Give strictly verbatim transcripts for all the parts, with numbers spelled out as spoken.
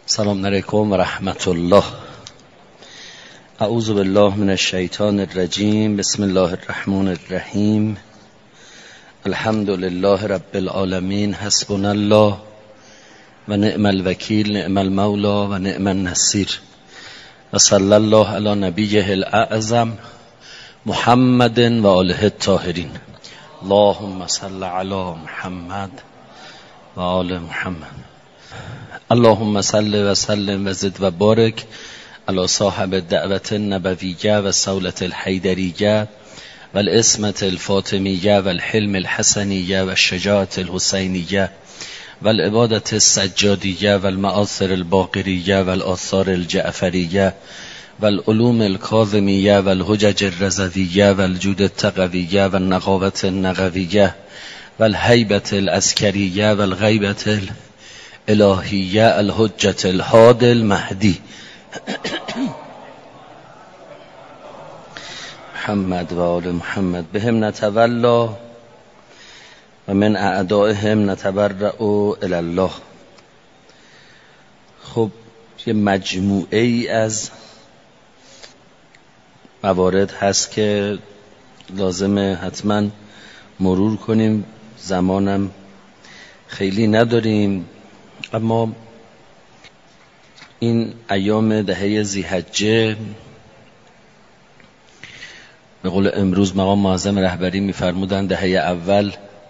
سلام علیکم و رحمت الله. اعوذ بالله من الشیطان الرجیم. بسم الله الرحمن الرحیم. الحمد لله رب العالمین. حسبنا الله و نعم الوکیل، نعم المولا و نعم النصیر. و صلی الله علی نبیه الاعظم محمد و آله الطاهرین. اللهم صل علی محمد و آل محمد. اللهم صل و سلم و زد و بارک علی صاحب الدعوت النبویه و الصولة الحیدریه و الاسمة الفاطمیه و الحلم الحسنیه و الشجاعة الحسینیه و العبادة السجادیه و المآثر الباقریه و الآثار الجعفریه و العلوم الکاظمیه و الحجج الرضویه و الجود التقویه و النقاوة النقویه و الهیبة العسکریه و الغیبة الهیه الحجة الهادی المهدی محمد و آل محمد. بهم نتولا و من اعدائهم نتبرأ الی الله. خب یه مجموعه ای از موارد هست که لازمه حتما مرور کنیم، زمانم خیلی نداریم، اما این ایام دهه ذی‌حجه به قول امروز مقام معظم رهبری می‌فرمودند دهه اول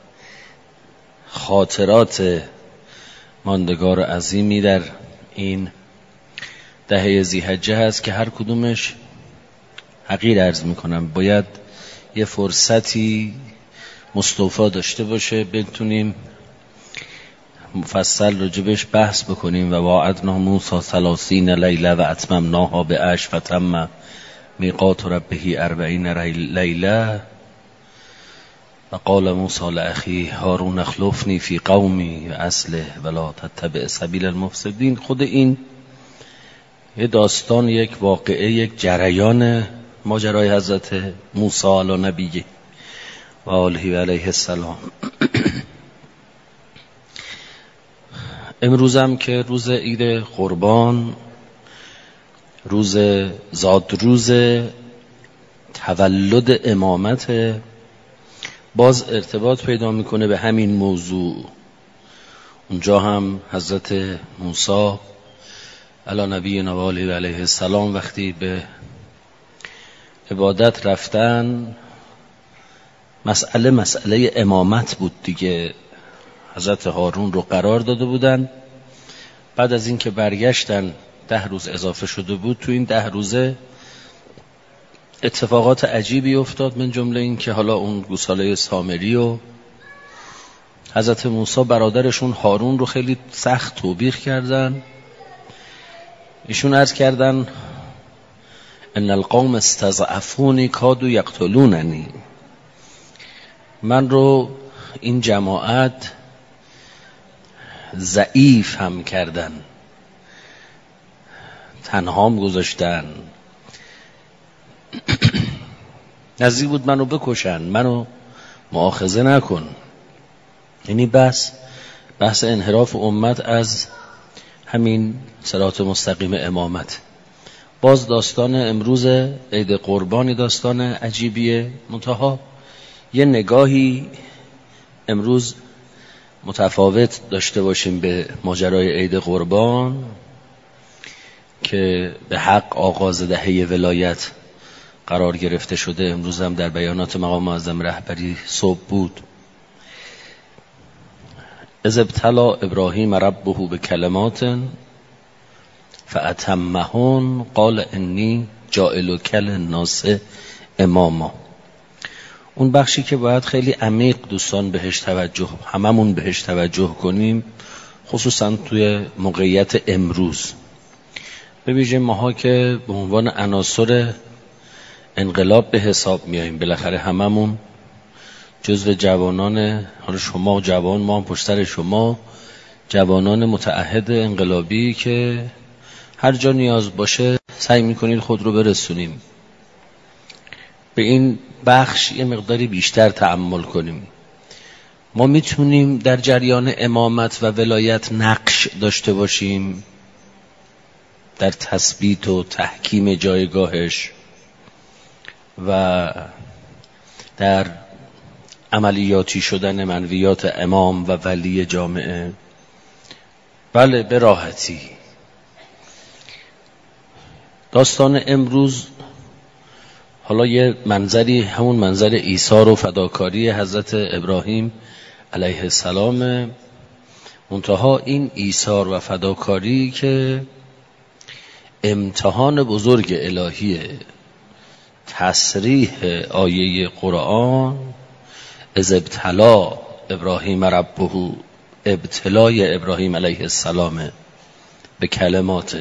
خاطرات ماندگار عظیمی در این دهه ذی‌حجه هست که هر کدومش حقیر عرض میکنم باید یه فرصتی مستوفا داشته باشه بتونیم مفصل راجبش بحث بکنیم. و وعدنا موسی ثلاثین لیله و اتممناها بعشر فتم میقات ربه اربعین لیله و قال موسی لاخیه هارون اخلفنی فی قومی و اصلح ولا تتبع سبیل المفسدین. خود این یه داستان، یک واقعه، یک جریان ماجرای حضرت موسی علی نبیه و آله و علیه السلام. امروزم که روز عید قربان، روز زادروز تولد امامت، باز ارتباط پیدا میکنه به همین موضوع. اونجا هم حضرت موسی علی نبینا و آله و علیه السلام وقتی به عبادت رفتن، مسئله مسئله امامت بود دیگه. حضرت هارون رو قرار داده بودن، بعد از این که برگشتن ده روز اضافه شده بود. تو این ده روزه اتفاقات عجیبی افتاد، من جمله این که حالا اون گوساله سامری و حضرت موسی برادرشون هارون رو خیلی سخت توبیخ کردن. ایشون عرض کردن ان القوم استضعفونی کادوا یقتلوننی، من رو این جماعت ضعیف هم کردن، تنهام گذاشتن، نزدیک بود منو بکشن، منو مؤاخذه نکن. یعنی بس بحث انحراف امت از همین صراط مستقیم امامت. باز داستان امروز عید قربانی داستان عجیبیه، منتها یه نگاهی امروز متفاوت داشته باشیم به ماجرای عید قربان که به حق آغاز دهه ولایت قرار گرفته شده. امروز هم در بیانات مقام معظم رهبری صبح بود. اذ ابتلی ابراهیم ربه بکلمات فاتمهن قال انی جاعلک للناس اماما. اون بخشی که باید خیلی عمیق دوستان بهش توجه، هممون بهش توجه کنیم، خصوصا توی موقعیت امروز. ببینیم ماها که به عنوان عناصر انقلاب به حساب میاییم، بالاخره هممون جزو جوانان، حالا شما جوان، ما هم پشت سر شما، جوانان متعهد انقلابی که هر جا نیاز باشه سعی میکنید خود رو برسونیم. به این بخش یه مقداری بیشتر تأمل کنیم. ما میتونیم در جریان امامت و ولایت نقش داشته باشیم. در تثبیت و تحکیم جایگاهش و در عملیاتی شدن منویات امام و ولی جامعه. بله به راحتی. داستان امروز حالا یه منظری همون منظر ایثار و فداکاری حضرت ابراهیم علیه السلام، منتها این ایثار و فداکاری که امتحان بزرگ الهیه، تصریح آیه قرآن از ابتلا ابراهیم ربه، ابتلای ابراهیم علیه السلام به کلمات،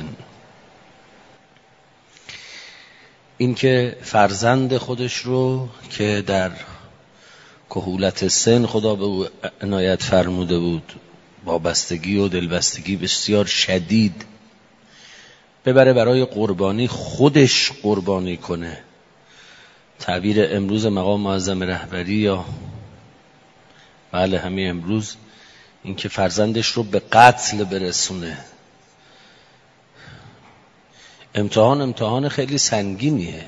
این که فرزند خودش رو که در کهولت سن خدا به او عنایت فرموده بود، وابستگی و دلبستگی بسیار شدید، ببره برای قربانی، خودش قربانی کنه. تعبیر امروز مقام معظم رهبری یا بله همین امروز، این که فرزندش رو به قتل برسونه. امتحان امتحان خیلی سنگینیه.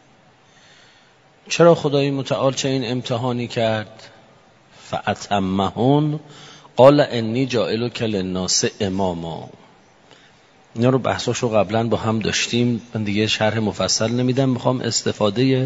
چرا خدای متعال چه این امتحانی کرد؟ فأتمهن قال انی جاعلک للناس اماما. اینا رو بحثاشو قبلا با هم داشتیم، من دیگه شرح مفصل نمیدم، میخوام استفاده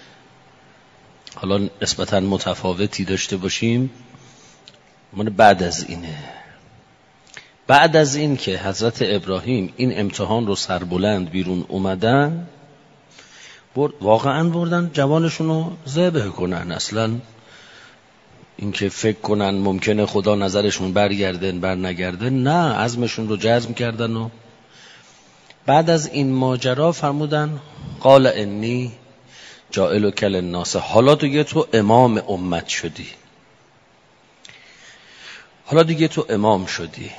حالا نسبتا متفاوتی داشته باشیم. من بعد از اینه، بعد از این که حضرت ابراهیم این امتحان رو سربلند بیرون اومدن، برد واقعا بردن جوانشون رو ذبح کنن. اصلا این که فکر کنن ممکنه خدا نظرشون برگردن بر نگردن، نه، عزمشون رو جزم کردن و بعد از این ماجرا فرمودن قال انی جاعلک للناس، حالا دیگه تو امام امت شدی، حالا دیگه تو امام شدی.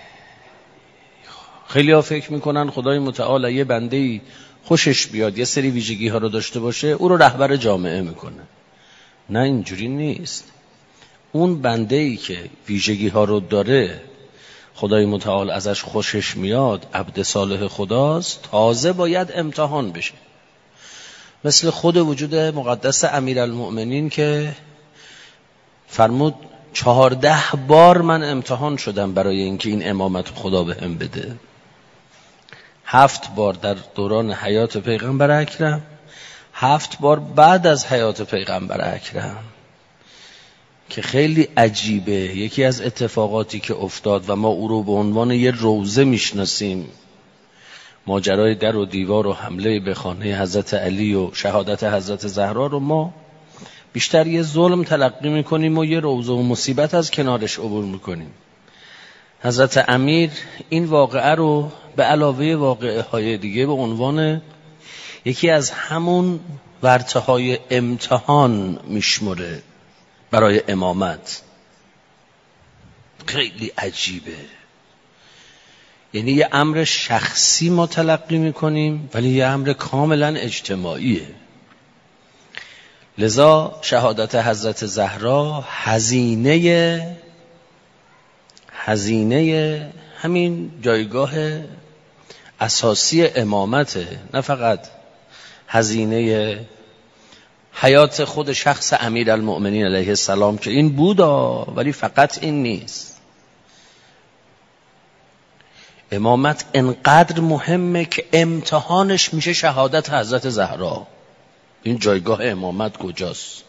خیلی ها فکر میکنن خدای متعال یه بندهی خوشش بیاد یه سری ویژگی ها رو داشته باشه او رو رهبر جامعه میکنه. نه، اینجوری نیست. اون بندهی که ویژگی ها رو داره، خدای متعال ازش خوشش میاد، عبد صالح خداست، تازه باید امتحان بشه. مثل خود وجود مقدس امیرالمؤمنین که فرمود چهارده بار من امتحان شدم برای اینکه این امامت خدا بهم بده. هفت بار در دوران حیات پیغمبر اکرم، هفت بار بعد از حیات پیغمبر اکرم، که خیلی عجیبه. یکی از اتفاقاتی که افتاد و ما او رو به عنوان یه روزه میشناسیم، ماجرای در و دیوار و حمله به خانه حضرت علی و شهادت حضرت زهرا رو ما بیشتر یه ظلم تلقی میکنیم و یه روزه و مصیبت از کنارش عبور میکنیم. حضرت امیر این واقعه رو به علاوه واقعه های دیگه به عنوان یکی از همون ورطه های امتحان میشمره برای امامت. خیلی عجیبه. یعنی یه امر شخصی ما تلقی میکنیم ولی یه امر کاملا اجتماعیه. لذا شهادت حضرت زهرا هزینه هزینه همین جایگاه اساسی امامته، نه فقط هزینه حیات خود شخص امیرالمؤمنین علیه السلام که این بودا، ولی فقط این نیست. امامت انقدر مهمه که امتحانش میشه شهادت حضرت زهرا. این جایگاه امامت کجاست؟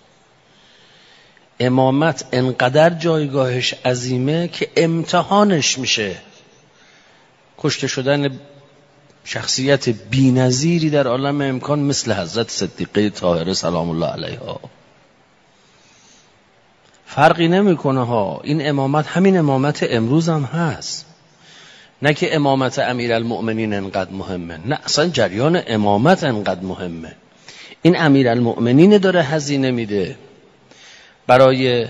امامت انقدر جایگاهش عظیمه که امتحانش میشه کشته شدن شخصیت بی‌نظیری در عالم امکان مثل حضرت صدیقه طاهره سلام الله علیها. فرقی نمیکنه ها. این امامت همین امامت امروز هم هست. نه که امامت امیرالمؤمنین انقدر مهمه، نه، اصلا جریان امامت انقدر مهمه. این امیرالمؤمنین داره هزینه میده برای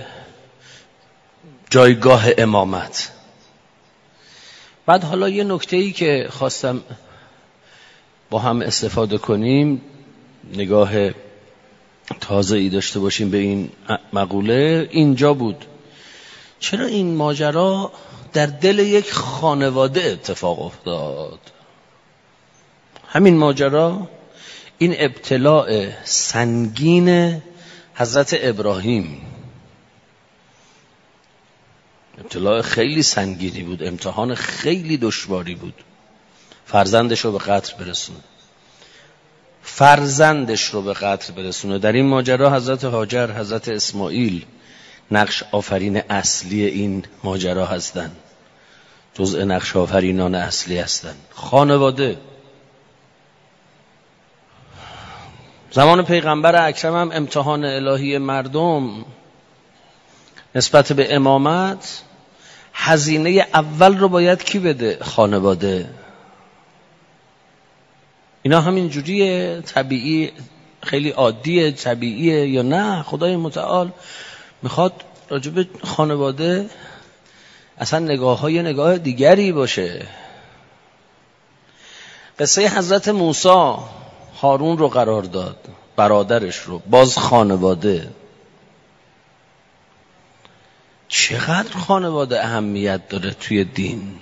جایگاه امامت. بعد حالا یه نکته‌ای که خواستم با هم استفاده کنیم، نگاه تازه‌ای داشته باشیم به این مقوله، اینجا بود. چرا این ماجرا در دل یک خانواده اتفاق افتاد؟ همین ماجرا این ابتلاء سنگین حضرت ابراهیم، ابتلاء خیلی سنگینی بود، امتحان خیلی دشواری بود. فرزندش رو به قتل برسونه، فرزندش رو به قتل برسونه. در این ماجرا حضرت هاجر، حضرت اسماعیل نقش آفرین اصلی این ماجرا هستند، جزء نقش آفرینان اصلی هستند. خانواده زمان پیغمبر اکرم هم امتحان الهی مردم نسبت به امامت، هزینه اول رو باید کی بده؟ خانواده. اینا همین جوریه، طبیعی، خیلی عادیه، طبیعیه یا نه؟ خدای متعال میخواد راجب خانواده اصلا نگاه های نگاه دیگری باشه. قصه حضرت موسی هارون رو قرار داد، برادرش رو، باز خانواده. چقدر خانواده اهمیت داره توی دین.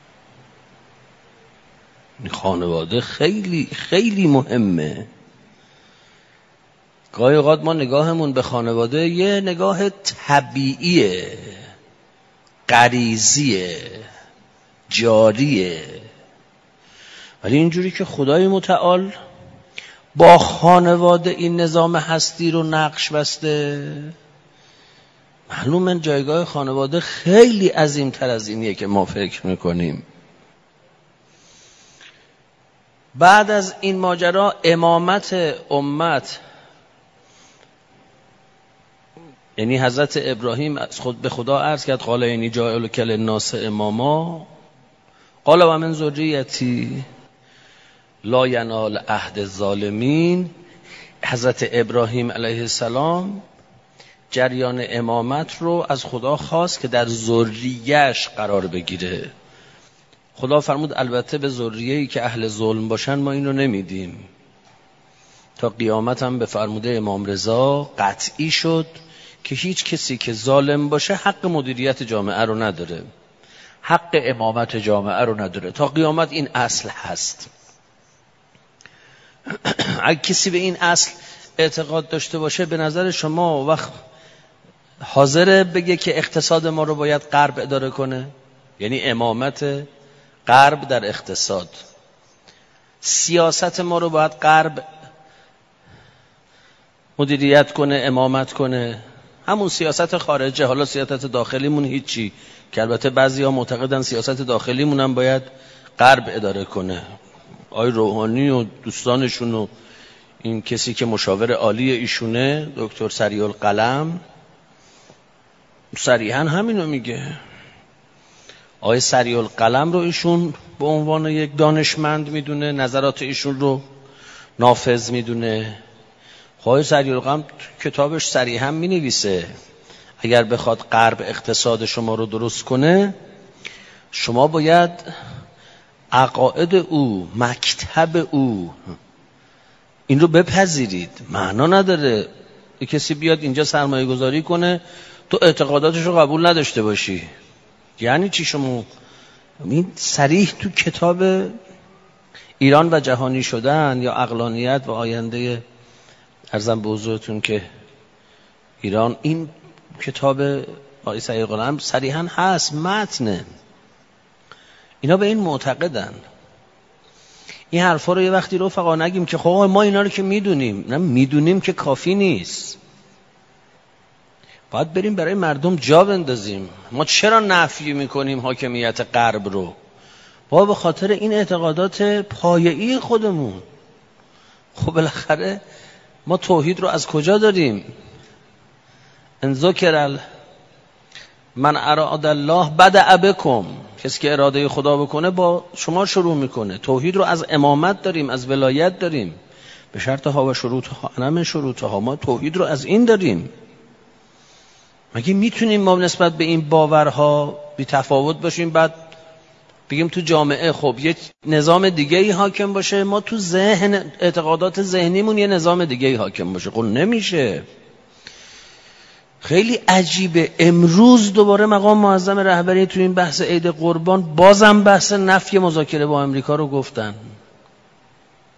خانواده خیلی خیلی مهمه. گاهی اوقات ما نگاهمون به خانواده یه نگاه طبیعیه، غریزیه، جاریه، ولی اینجوری که خدای متعال با خانواده این نظام هستی رو نقش بسته، معلومه جایگاه خانواده خیلی عظیم‌تر از اینیه که ما فکر میکنیم. بعد از این ماجرا امامت امت، یعنی حضرت ابراهیم از خود به خدا عرض کرد قال اینی جاعلک للناس اماما قال و من ذریتی لا ینال عهد الظالمین. حضرت ابراهیم علیه السلام جریان امامت رو از خدا خواست که در ذریه‌اش قرار بگیره. خدا فرمود البته به ذریه‌ای که اهل ظلم باشن ما اینو نمیدیم. تا قیامت هم به فرموده امام رضا قطعی شد که هیچ کسی که ظالم باشه حق مدیریت جامعه رو نداره، حق امامت جامعه رو نداره. تا قیامت این اصل هست. اگه کسی به این اصل اعتقاد داشته باشه، به نظر شما وقت حاضره بگه که اقتصاد ما رو باید غرب اداره کنه؟ یعنی امامت غرب در اقتصاد، سیاست ما رو باید غرب مدیریت کنه، امامت کنه، همون سیاست خارجه. حالا سیاست داخلیمون هیچی، که البته بعضیا معتقدن سیاست داخلیمون هم باید غرب اداره کنه. آقای روحانی و دوستانشون و این کسی که مشاور عالی ایشونه دکتر سریع القلم صریحاً همینو میگه. آقای سریع القلم رو ایشون به عنوان یک دانشمند میدونه، نظرات ایشون رو نافذ میدونه. آقای سریع القلم کتابش صریحاً مینویسه اگر بخواد غرب اقتصاد شما رو درست کنه، شما باید عقاید او، مکتب او، این رو بپذیرید. معنا نداره یک کسی بیاد اینجا سرمایه گذاری کنه تو اعتقاداتش رو قبول نداشته باشی. یعنی چی شما؟ این صریح تو کتاب ایران و جهانی شدن یا عقلانیت و آینده ارزم به حضورتون که ایران، این کتاب آقای سریع القلم صریحاً هست، متنه. اینا به این معتقدن. این حرفا رو یه وقتی رفقا نگیم که خب ما اینا رو که میدونیم. نه، میدونیم که کافی نیست، باید بریم برای مردم جا بندازیم. ما چرا نفی میکنیم حاکمیت غرب رو؟ با به خاطر این اعتقادات پایه‌ای خودمون. خب بالاخره ما توحید رو از کجا داریم؟ ان ذکر من اراد الله بدأ بکم. کسی که اراده خدا بکنه با شما شروع میکنه. توحید رو از امامت داریم، از ولایت داریم، به شرط ها و شروط ها، انم شروط ها. ما توحید رو از این داریم. مگه میتونیم ما نسبت به این باورها بی تفاوت باشیم بعد بگیم تو جامعه خب یه نظام دیگه ای حاکم باشه، ما تو ذهن اعتقادات ذهنیمون یه نظام دیگه ای حاکم باشه؟ خب نمیشه. خیلی عجیبه. امروز دوباره مقام معظم رهبری تو این بحث عید قربان بازم بحث نفی مذاکره با امریکا رو گفتن.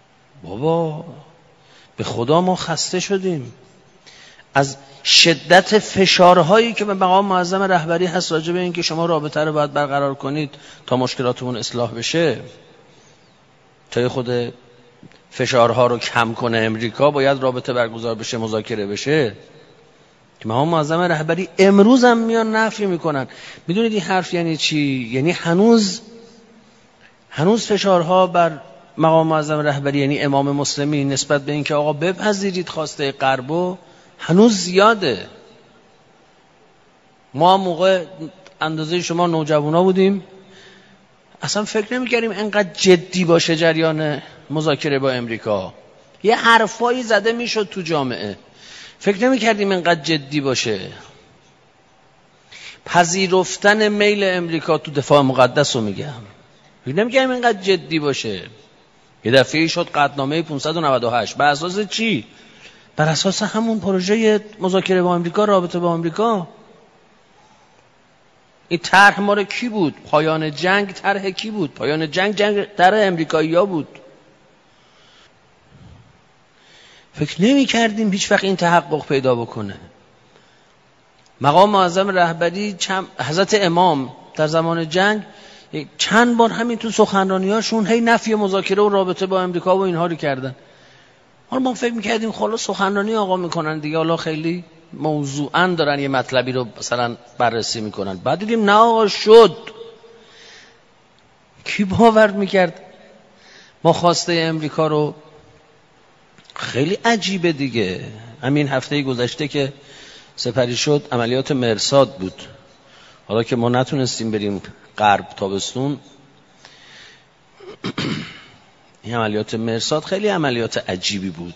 بابا به خدا ما خسته شدیم از شدت فشارهایی که به مقام معظم رهبری هست راجع به این که شما رابطه رو باید برقرار کنید تا مشکلاتمون اصلاح بشه. تا خود فشارها رو کم کنه امریکا باید رابطه برگزار بشه، مذاکره بشه. که مقام معظم رهبری امروز هم میان نفی میکنن. میدونید این حرف یعنی چی؟ یعنی هنوز هنوز فشارها بر مقام معظم رهبری یعنی امام مسلمی نسبت به این که آقا بپذیرید خواسته غربو هنوز زیاده. ما موقع اندازه شما نوجوانا بودیم اصلا فکر نمی‌کردیم اینقدر جدی باشه جریان مذاکره با امریکا. یه حرفایی زده میشد تو جامعه، فکر نمی‌کردیم اینقدر جدی باشه. پذیرفتن میل امریکا تو دفاع مقدس رو میگم، فکر نمی‌کردیم اینقدر جدی باشه. یه دفعه شد قطعنامه پانصد و نود و هشت. بر اساس چی؟ بر اساس همون پروژه مذاکره با امریکا، رابطه با امریکا. این طرح مال کی بود؟ پایان جنگ طرح کی بود؟ پایان جنگ جنگ طرح امریکایی‌ها بود. فکر نمی کردیم هیچ وقت این تحقق پیدا بکنه. مقام معظم رهبری حضرت امام در زمان جنگ چند بار همین تو سخنرانی‌هاشون هی نفی مذاکره و رابطه با امریکا و اینها رو کردن. حالا ما فکر می‌کردیم خلاص سخنرانی آقا میکنن دیگه، حالا خیلی موضوعاً دارن یه مطلبی رو مثلا بررسی میکنن. بعد دیدیم نه آقا شد. کی باور میکرد ما خواسته امریکا رو؟ خیلی عجیبه دیگه. همین هفته گذشته که سپری شد عملیات مرصاد بود. حالا که ما نتونستیم بریم غرب تابستون، این عملیات مرصاد خیلی عملیات عجیبی بود.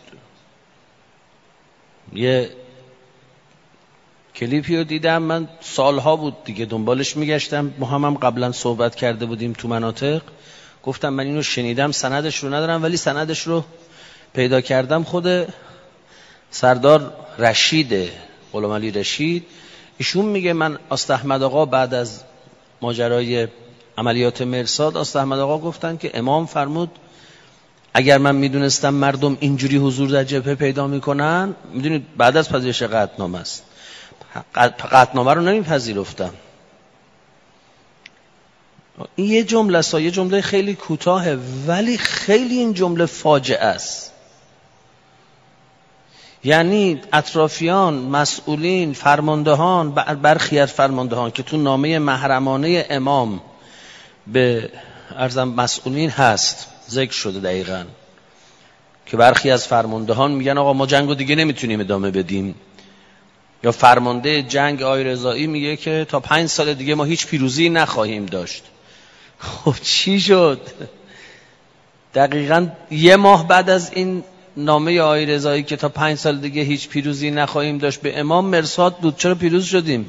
یه کلیپی رو دیدم، من سالها بود دیگه دنبالش میگشتم، ما هم, هم قبلا صحبت کرده بودیم تو مناطق. گفتم من اینو شنیدم، سندش رو ندارم ولی سندش رو پیدا کردم. خود سردار رشید، غلام علی رشید، ایشون میگه من آست احمد آقا بعد از ماجرای عملیات مرصاد، آست احمد آقا گفتن که امام فرمود اگر من میدونستم مردم اینجوری حضور در جبهه پیدا میکنن، میدونید بعد از پذیرش قطعنامه است، قطعنامه رو نمیپذیرفتم. این یه جمله است، یه جمله خیلی کوتاهه ولی خیلی این جمله فاجعه است. یعنی اطرافیان، مسئولین، فرماندهان، برخی از فرماندهان که تو نامه محرمانه امام به عرضم مسئولین هست ذکر شده دقیقاً که برخی از فرماندهان میگن آقا ما جنگو دیگه نمیتونیم ادامه بدیم، یا فرمانده جنگ آقای رضایی میگه که تا پنج سال دیگه ما هیچ پیروزی نخواهیم داشت. خب چی شد؟ دقیقاً یه ماه بعد از این نامه آقای رضایی که تا پنج سال دیگه هیچ پیروزی نخواهیم داشت به امام مرصاد بود. چرا پیروز شدیم؟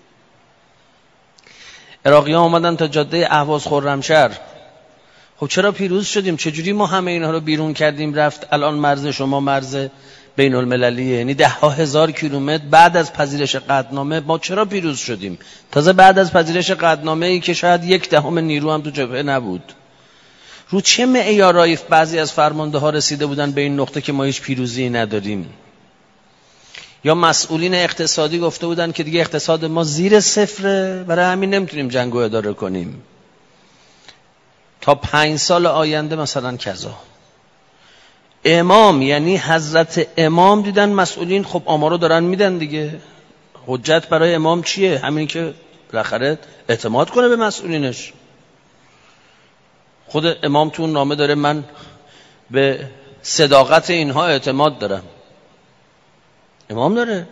عراقی‌ها اومدن تا جاده اهواز خرمشهر. خب چرا پیروز شدیم؟ چجوری ما همه اینها رو بیرون کردیم رفت الان مرز شما مرز بین المللیه، یعنی ده ها هزار کیلومتر بعد از پذیرش قطعنامه ما چرا پیروز شدیم؟ تازه بعد از پذیرش قطعنامه ای که شاید یک دهم نیرو هم تو جبهه نبود. رو چه معیارایی بعضی از فرمانده ها رسیده بودن به این نقطه که ما هیچ پیروزی نداریم؟ یا مسئولین اقتصادی گفته بودن که دیگه اقتصاد ما زیر صفره، برای همین نمیتونیم جنگو اداره کنیم، تا پنج سال آینده مثلا کذا. امام یعنی حضرت امام دیدن مسئولین خب آمارو دارن میدن دیگه، حجت برای امام چیه؟ همین که بالاخره اعتماد کنه به مسئولینش. خود امام تو اون نامه داره من به صداقت اینها اعتماد دارم. امام داره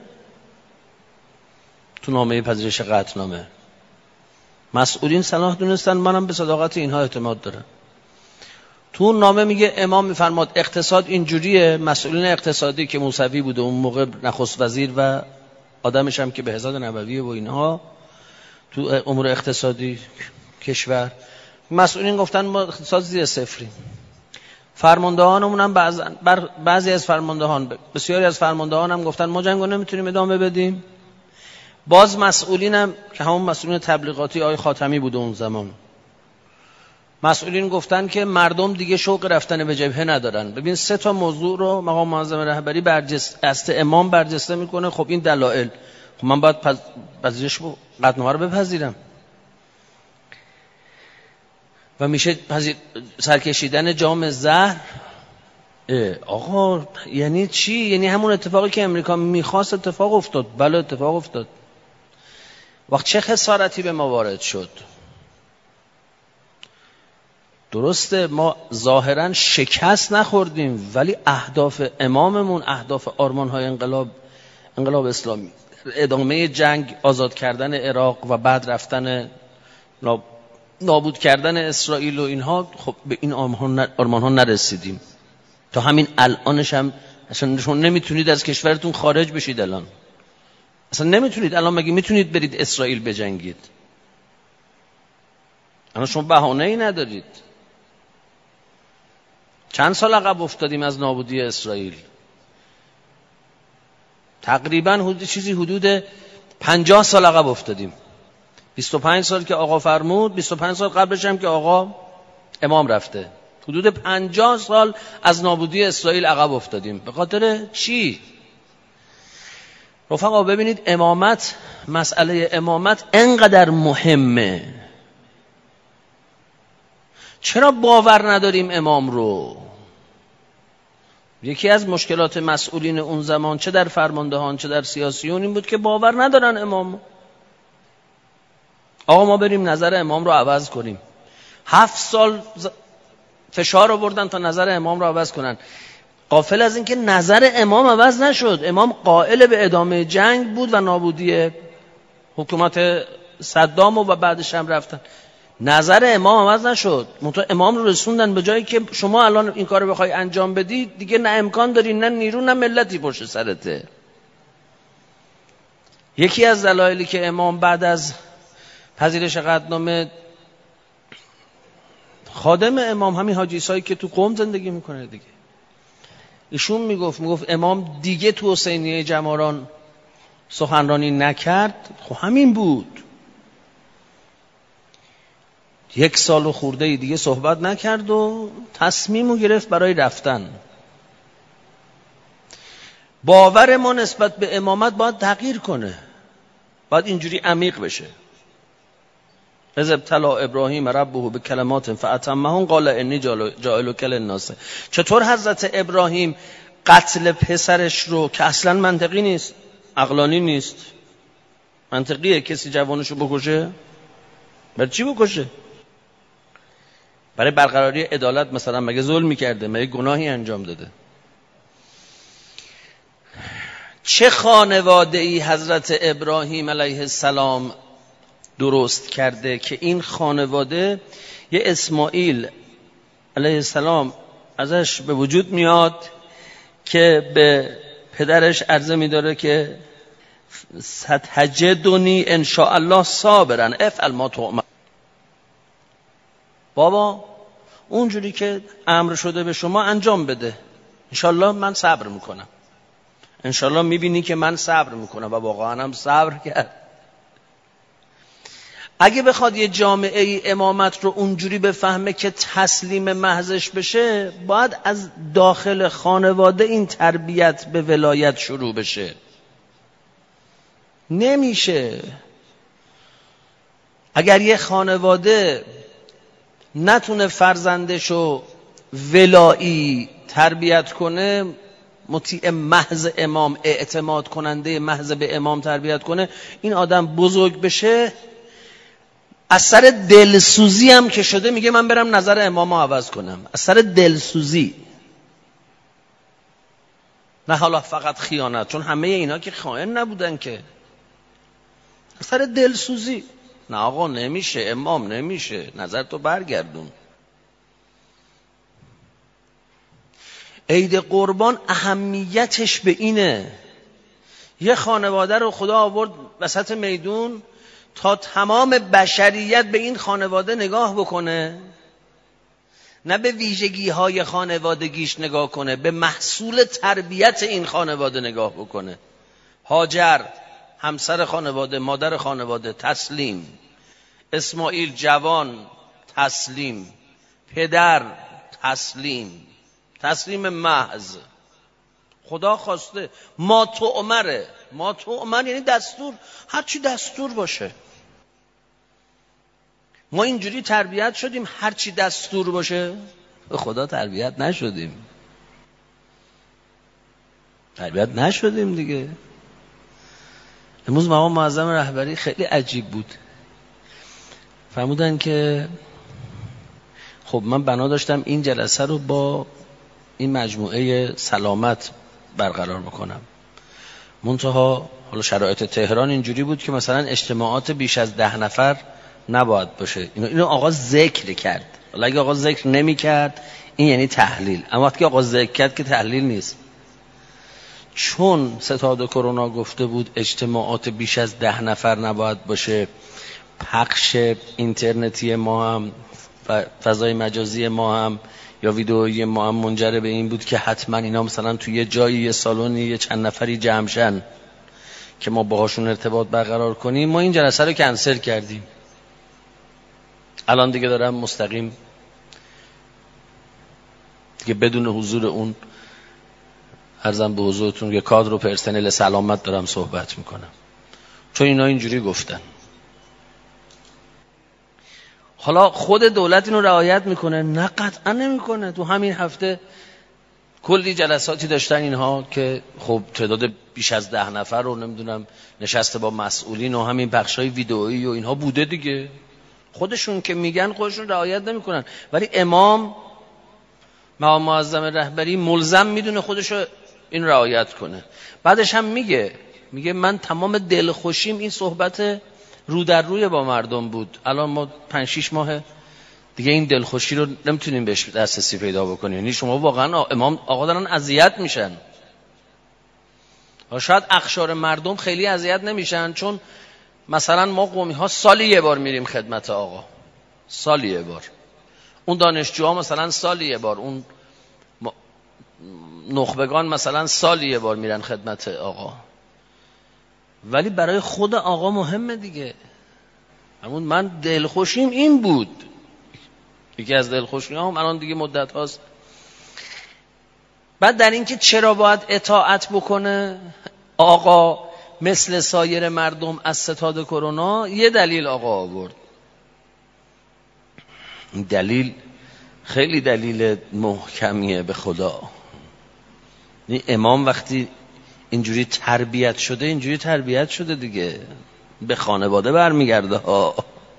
تو نامه پذیرش قطعنامه. مسئولین صلاح دونستن منم به صداقت اینها اعتماد دارم. تو اون نامه میگه امام میفرماد اقتصاد اینجوریه. مسئولین اقتصادی که موسوی بوده اون موقع نخست وزیر و آدمش هم که به بهزاد نبویه و اینها تو امور اقتصادی کشور، مسئولین گفتن ما اقتصاد زیر صفریم. فرماندهانمون هم بعض بعضی از فرماندهان بسیاری از فرماندهان هم گفتن ما جنگو نمیتونیم ادامه بدیم. باز مسئولین هم که همون مسئولین تبلیغاتی آقای خاتمی بوده اون زمان مسئولین گفتن که مردم دیگه شوق رفتن به جبهه ندارن. ببین سه تا موضوع رو مقام معظم رهبری برجسته است امام برجسته میکنه. خب این دلایل، خب من باید پذیرش قطعنامه رو بپذیرم و میشه پذیر... سرکشیدن جام زهر. آقا یعنی چی؟ یعنی همون اتفاقی که امریکا میخواست اتفاق افتاد. بله اتفاق افتاد. وقت چه خسارتی به ما وارد شد؟ درسته ما ظاهرا شکست نخوردیم، ولی اهداف اماممون، اهداف آرمان‌های انقلاب انقلاب اسلامی، ادامه جنگ، آزاد کردن عراق و بعد رفتن نابود کردن اسرائیل و اینها، خب به این آرمان‌ها نرسیدیم. تا همین الانش هم اصلا شما نمیتونید از کشورتون خارج بشید. الان اصلا نمیتونید. الان مگه میتونید برید اسرائیل بجنگید؟ الان شما بهانه‌ای ندارید. چند سال عقب افتادیم از نابودی اسرائیل؟ تقریبا حدود چیزی حدود پنجاه سال عقب افتادیم. بیست و پنج سال که آقا فرمود، بیست و پنج سال قبلش هم که آقا امام رفته، حدود پنجاه سال از نابودی اسرائیل عقب افتادیم. به خاطر چی؟ رفقا ببینید امامت، مسئله امامت انقدر مهمه. چرا باور نداریم امام رو؟ یکی از مشکلات مسئولین اون زمان چه در فرماندهان چه در سیاسیون این بود که باور ندارن امام. آقا ما بریم نظر امام رو عوض کنیم. هفت سال فشار آوردن تا نظر امام رو عوض کنن. غافل از این که نظر امام عوض نشد. امام قائل به ادامه جنگ بود و نابودی حکومت صدام و بعدش هم رفتن. نظر امام عوض نشد. منتها امام رو رسوندن به جایی که شما الان این کار رو بخوای انجام بدی دیگه نه امکان داری، نه نیرو، نه ملتی پشت سرته. یکی از دلایلی که امام بعد از پذیرش قطعنامه، خادم امام همین حاجی عیسایی که تو قم زندگی میکنه دیگه، ایشون میگفت میگفت امام دیگه تو حسینیه جماران سخنرانی نکرد. خب همین بود. یک سال و خورده دیگه صحبت نکرد و تصمیمو گرفت برای رفتن. باور ما نسبت به امامت باید تغییر کنه، باید اینجوری عمیق بشه. اذ ابتلی ابراهیم ربه به کلمات فاتمهن قال انی جاعلک للناس. چطور حضرت ابراهیم قتل پسرش رو که اصلا منطقی نیست، عقلانی نیست، منطقیه کسی جوانشو بکشه؟ برای چی بکشه؟ برای برقراری عدالت مثلا؟ مگه ظلمی کرده؟ مگه گناهی انجام داده؟ چه خانواده ای حضرت ابراهیم علیه السلام درست کرده که این خانواده یه اسماعیل علیه السلام ازش به وجود میاد که به پدرش عرضه میداره که ستجدنی ان شاء الله صابرا افعل ما تؤمر. بابا اونجوری که امر شده به شما انجام بده، انشالله من صبر میکنم، انشالله میبینی که من صبر میکنم. و واقعا هم صبر کرد. اگه بخواد یه جامعه ای امامت رو اونجوری بفهمه که تسلیم محضش بشه، باید از داخل خانواده این تربیت به ولایت شروع بشه. نمیشه. اگر یه خانواده نتونه فرزندشو ولایی تربیت کنه، مطیع محض امام، اعتماد کننده محض به امام تربیت کنه، این آدم بزرگ بشه، از سر دلسوزی هم که شده میگه من برم نظر امامو عوض کنم. از سر دلسوزی، نه حالا فقط خیانت، چون همه اینا که خائن نبودن که. از سر دلسوزی نه آقا نمیشه، امام نمیشه، نظر تو برگردون. عید قربان اهمیتش به اینه. یه خانواده رو خدا آورد وسط میدون تا تمام بشریت به این خانواده نگاه بکنه، نه به ویژگی های خانوادگیش نگاه کنه، به محصول تربیت این خانواده نگاه بکنه. هاجر همسر خانواده، مادر خانواده، تسلیم. اسماعیل جوان، تسلیم. پدر تسلیم، تسلیم محض. خدا خواسته ما تؤمره، ما تؤمر یعنی دستور، هر چی دستور باشه. ما اینجوری تربیت شدیم هر چی دستور باشه. به خدا تربیت نشدیم، تربیت نشدیم دیگه. امروز مقام معظم رهبری خیلی عجیب بود. فرمودن که خب من بنا داشتم این جلسه رو با این مجموعه سلامت برقرار بکنم، منتها حالا شرایط تهران اینجوری بود که مثلا اجتماعات بیش از ده نفر نباید باشه. اینو, اینو آقا ذکر کرد. حالا اگه آقا ذکر نمی کرد این یعنی تحلیل، اما وقتی آقا ذکر کرد که تحلیل نیست. چون ستاد کرونا گفته بود اجتماعات بیش از ده نفر نباید باشه، پخش اینترنتی ما هم و فضای مجازی ما هم یا ویدئویی ما هم منجر به این بود که حتما اینا مثلا توی یه جایی، یه سالونی، یه چند نفری جمع شن که ما باهاشون ارتباط برقرار کنیم. ما این جلسه رو کنسل کردیم. الان دیگه دارم مستقیم دیگه بدون حضور اون عرضم به حضورتون یه کادر و پرسنل سلامت دارم صحبت میکنم، چون اینا اینجوری گفتن. حالا خود دولت اینو رعایت میکنه؟ نه قطعا نمیکنه. تو همین هفته کلی جلساتی داشتن اینها که خب تعداد بیش از ده نفر رو نمیدونم نشسته با مسئولین و همین بخشای ویدئویی و اینها بوده دیگه. خودشون که میگن خودشون رعایت نمیکنن، ولی امام مقام معظم رهبری ملزم میدونه خودشو این رعایت کنه. بعدش هم میگه میگه من تمام دلخوشیم این صحبت رو در روی با مردم بود. الان ما پنج شیش ماه دیگه این دلخوشی رو نمیتونیم بهش دسترسی پیدا بکنیم. یعنی شما واقعا امام آقا دارن اذیت میشن. شاید اقشار مردم خیلی اذیت نمیشن، چون مثلا ما قومی ها سالی یه بار میریم خدمت آقا، سالی یه بار. اون دانشجوها مثلا سالی یه بار، اون نخبگان مثلا سالی یه بار میرن خدمت آقا. ولی برای خود آقا مهمه دیگه. همون من دلخوشیم این بود، یکی از دلخوشیام الان دیگه مدت هاست. بعد در این که چرا باید اطاعت بکنه آقا مثل سایر مردم از ستاد کرونا، یه دلیل آقا آورد. این دلیل خیلی دلیل محکمیه به خدا. این امام وقتی اینجوری تربیت شده اینجوری تربیت شده دیگه، به خانواده برمیگرده ها.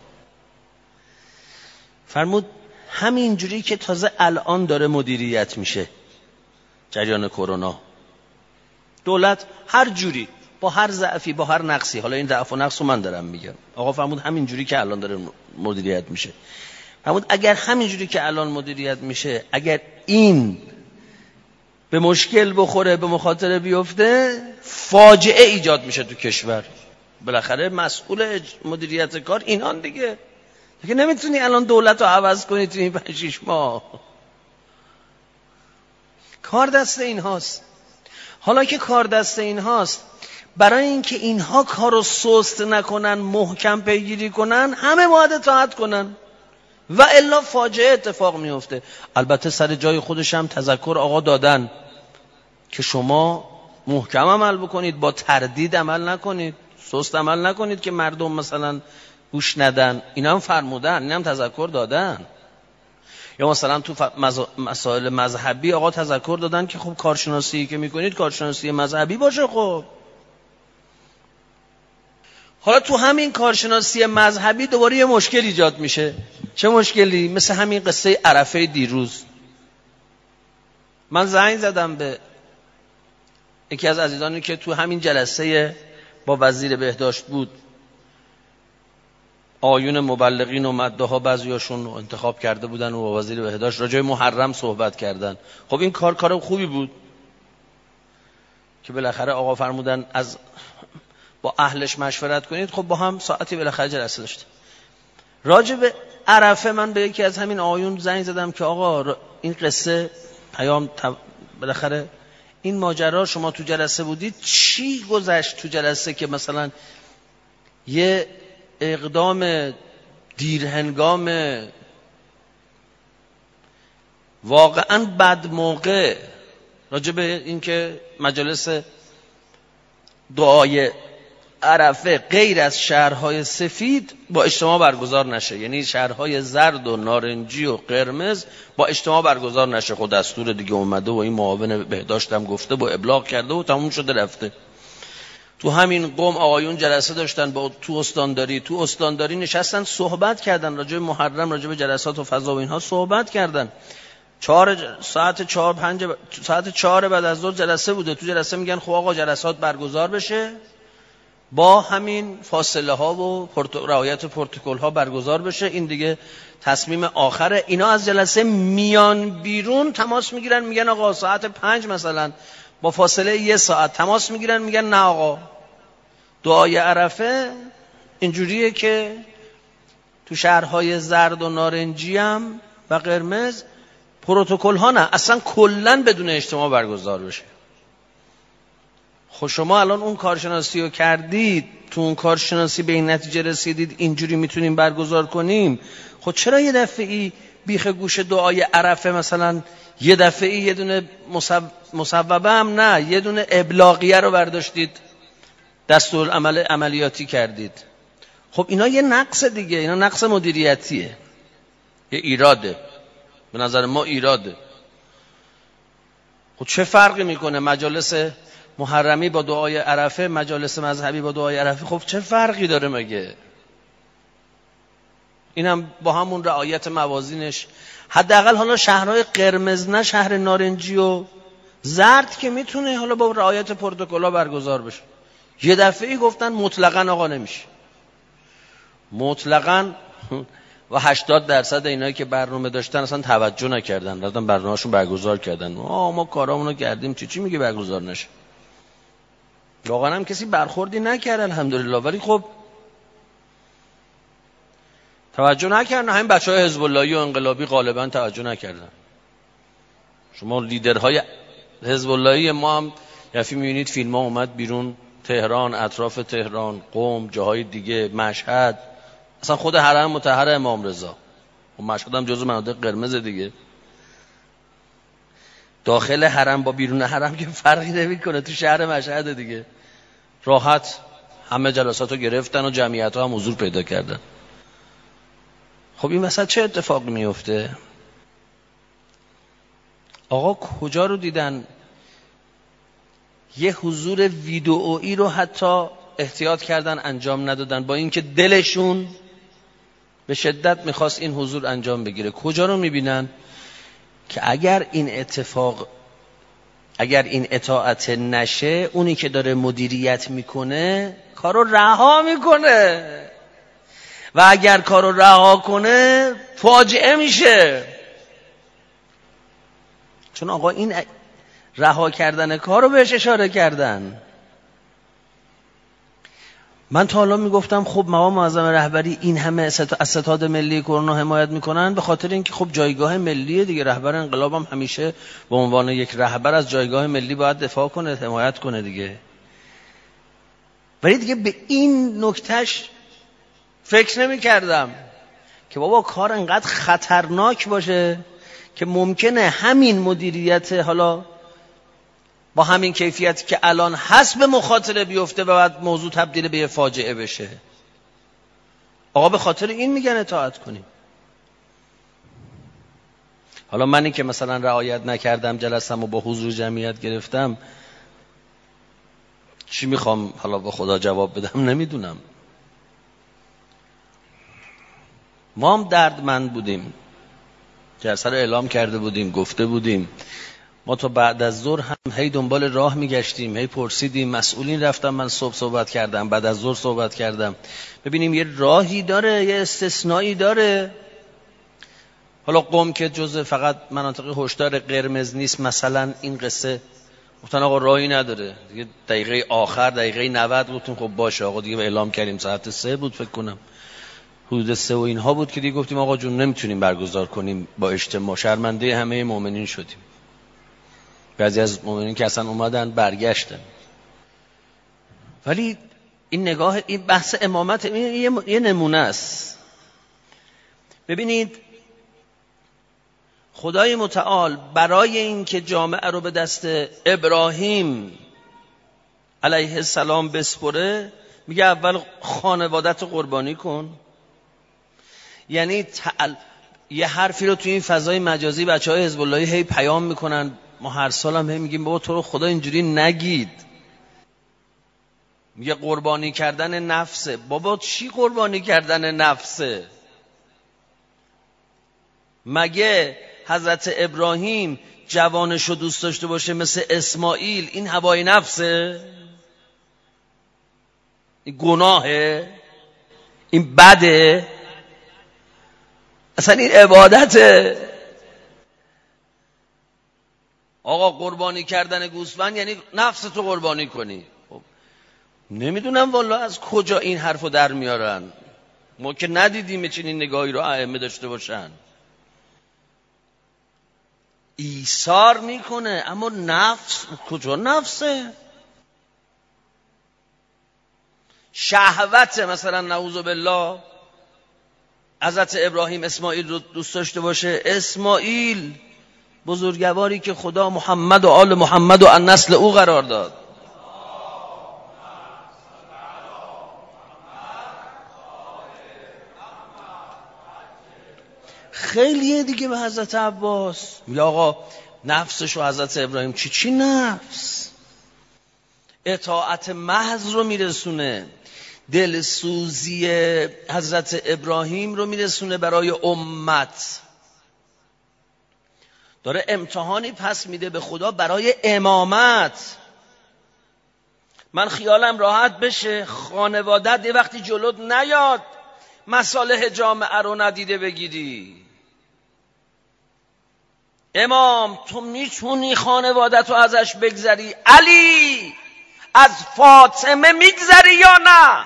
فرمود همینجوری که تازه الان داره مدیریت میشه جریان کرونا، دولت هر جوری با هر ضعفی با هر نقصی، حالا این ضعف و نقص رو من دارم میگم، آقا فرمود همینجوری که الان داره مدیریت میشه. فرمود اگر همینجوری که الان مدیریت میشه، اگر این به مشکل بخوره، به مخاطره بیفته، فاجعه ایجاد میشه تو کشور. بالاخره مسئول مدیریت کار اینان دیگه. دیگه نمیتونی الان دولت رو عوض کنی تو این پنج شیش ماه. کار دست این هاست. حالا که کار دست این هاست، برای اینکه اینها کارو سست نکنن، محکم پیگیری کنن، همه باید اطاعت کنن و الا فاجعه اتفاق میفته. البته سر جای خودش هم تذکر آقا دادن که شما محکم عمل بکنید، با تردید عمل نکنید، سست عمل نکنید که مردم مثلا گوش ندن. اینا هم فرمودن، اینا هم تذکر دادن. یا مثلا تو مسائل مذهبی آقا تذکر دادن که خب کارشناسی که میکنید کارشناسی مذهبی باشه. خب حالا تو همین کارشناسی مذهبی دوباره یه مشکل ایجاد میشه. چه مشکلی؟ مثل همین قصه عرفه دیروز. من زنگ زدم به یکی از عزیزانی که تو همین جلسه با وزیر بهداشت بود. آیون مبلغین و مدعاها بعضیاشون انتخاب کرده بودن و با وزیر بهداشت راجع به محرم صحبت کردن. خب این کار کار خوبی بود که بالاخره آقا فرمودن از با اهلش مشورت کنید. خب با هم ساعتی بالاخره جلسه داشتیم. راجع به عرفه من به یکی از همین آیون زنگ زدم که آقا این قصه پیام بالاخره این ماجرا شما تو جلسه بودید، چی گذشت تو جلسه که مثلا یه اقدام دیرهنگام واقعا بد موقع راجع به این که مجالس دعای عرفه غیر از شهرهای سفید با اجتماع برگزار نشه، یعنی شهرهای زرد و نارنجی و قرمز با اجتماع برگزار نشه. خود دستور دیگه اومده و این معاون بهداشت هم گفته و ابلاغ کرده و تموم شده رفته. تو همین قم آقایون جلسه داشتن با تو استانداری تو استانداری نشستن صحبت کردن راجع به محرم، راجع به جلسات و فضا و اینها صحبت کردن. چهار ساعت چهار پنج ساعت چهار بعد از ظهر جلسه بوده. تو جلسه میگن خب آقا جلسات برگزار بشه، با همین فاصله ها و پرت... رعایت پروتکل ها برگزار بشه، این دیگه تصمیم آخره. اینا از جلسه میان بیرون تماس میگیرن، میگن آقا ساعت پنج مثلا با فاصله یه ساعت تماس میگیرن، میگن نه آقا دعای عرفه اینجوریه که تو شهرهای زرد و نارنجی هم و قرمز پروتکل ها نه، اصلا کلن بدون اجتماع برگزار بشه. خب شما الان اون کارشناسی رو کردید، تو اون کارشناسی به این نتیجه رسیدید اینجوری میتونیم برگزار کنیم، خب چرا یه دفعی بیخ گوش دعای عرفه مثلا یه دفعی یه دونه مصوبه هم نه، یه دونه ابلاغیه رو برداشتید دستور عمل عملیاتی کردید؟ خب اینا یه نقص دیگه، اینا نقص مدیریتیه، یه ایراده، به نظر ما ایراده. خب چه فرقی میکنه مجالس محرمی با دعای عرفه، مجالس مذهبی با دعای عرفه؟ خب چه فرقی داره مگه؟ اینم با همون رعایت موازینش. حداقل حالا شهرهای قرمز نه شهر نارنجی و زرد که میتونه حالا با رعایت پروتکل‌ها برگزار بشه. یه دفعه‌ای گفتن مطلقاً آقا نمیشه، مطلقاً. و هشتاد درصد اینایی که برنامه داشتن اصلا توجه نکردن، رفتن برنامه‌شون برگزار کردن. آ ما کارامونو کردیم، چی چی میگه برگزار نشه؟ واقعا هم کسی برخوردی نکرد الحمدلله، ولی خب توجه نکردن. همین بچهای حزب اللهی و انقلابی غالبا توجه نکردن. شما لیدرهای حزب اللهی ما هم یفی میبینید فیلم ها اومد بیرون، تهران، اطراف تهران، قم، جاهای دیگه، مشهد، اصلا خود حرم مطهر امام رضا و مشهد هم جزو مناطق قرمز دیگه. داخل حرم با بیرون حرم که فرقی نمیکنه، تو شهر مشهد دیگه راحت همه جلساتو گرفتن و جمعیت‌ها هم حضور پیدا کردن. خب این وسط چه اتفاقی میفته؟ آقا کجا رو دیدن یه حضور ویدئویی رو حتی احتیاط کردن انجام ندادن، با اینکه دلشون به شدت میخواست این حضور انجام بگیره؟ کجا رو میبینن که اگر این اتفاق اگر این اطاعت نشه، اونی که داره مدیریت میکنه کارو رها میکنه، و اگر کارو رها کنه فاجعه میشه. چون آقا این رها کردن کارو بهش اشاره کردن. من تا حالا میگفتم خب مقام معظم رهبری این همه از ستاد ملی کرونا حمایت میکنن به خاطر اینکه خب جایگاه ملیه دیگه، رهبر انقلاب هم همیشه به عنوان یک رهبر از جایگاه ملی باید دفاع کنه، حمایت کنه دیگه. ولی دیگه به این نکتهش فکر نمی کردم که بابا کار انقدر خطرناک باشه که ممکنه همین مدیریت حالا با همین کیفیتی که الان هست به مخاطره بیفته و بعد موضوع تبدیل به یه فاجعه بشه. آقا به خاطر این میگن اطاعت کنیم. حالا منی که مثلا رعایت نکردم، جلسم و با حضور جمعیت گرفتم، چی میخوام حالا با خدا جواب بدم نمیدونم. ما هم دردمند بودیم، جلسه رو اعلام کرده بودیم، گفته بودیم. ما تا بعد از ظهر هم هی دنبال راه میگشتیم، هی پرسیدیم، مسئولین رفتم، من صبح صحبت کردم، بعد از ظهر صحبت کردم، ببینیم یه راهی داره، یه استثنایی داره. حالا قم که جزء فقط مناطق هشدار قرمز نیست، مثلا این قصه گفتن آقا راهی نداره دیگه. دقیقه آخر دقیقه نود گفتیم خب باشه آقا دیگه، اعلام کردیم ساعت سه بود فکر کنم، حدود سه و اینها بود که دیگه گفتیم آقا جون نمیتونیم برگزار کنیم با اجتماع، شرمنده همه مؤمنین شدیم. بعضی از مؤمنین که اصلا اومدن برگشتن. ولی این نگاه، این بحث امامت این یه نمونه است. ببینید خدای متعال برای این که جامعه رو به دست ابراهیم علیه السلام بسپره میگه اول خانوادت رو قربانی کن. یعنی تعال... یه حرفی رو توی این فضای مجازی بچه های حزب اللهی هی پیام میکنن، ما هر سال هم هی میگیم بابا تو رو خدا اینجوری نگید. میگه قربانی کردن نفسه. بابا چی قربانی کردن نفسه؟ مگه حضرت ابراهیم جوانشو دوست داشته باشه مثل اسماعیل این هوای نفسه؟ این گناهه؟ این بده؟ اصلا این عبادته. آقا قربانی کردن گوسفند یعنی نفستو قربانی کنی. خب نمیدونم والا از کجا این حرفو در میارن، ما که ندیدیم چنین نگاهی رو ائمه داشته باشن. ایثار میکنه اما نفس کجا نفسه؟ شهوت مثلا نعوذ بالله حضرت ابراهیم اسماعیل رو دوست داشته باشه. اسماعیل بزرگواری که خدا محمد و آل محمد و نسل او قرار داد. خیلیه دیگه به حضرت عباس میگه آقا نفسش و حضرت ابراهیم چی چی نفس؟ اطاعت محض رو میرسونه، دلسوزی حضرت ابراهیم رو میرسونه برای امت. داره امتحانی پس میده به خدا برای امامت. من خیالم راحت بشه خانوادت یه وقتی جلوت نیاد مصالح جامعه رو ندیده بگیری. امام تو میتونی خانوادت رو ازش بگذری؟ علی از فاطمه میگذری یا نه؟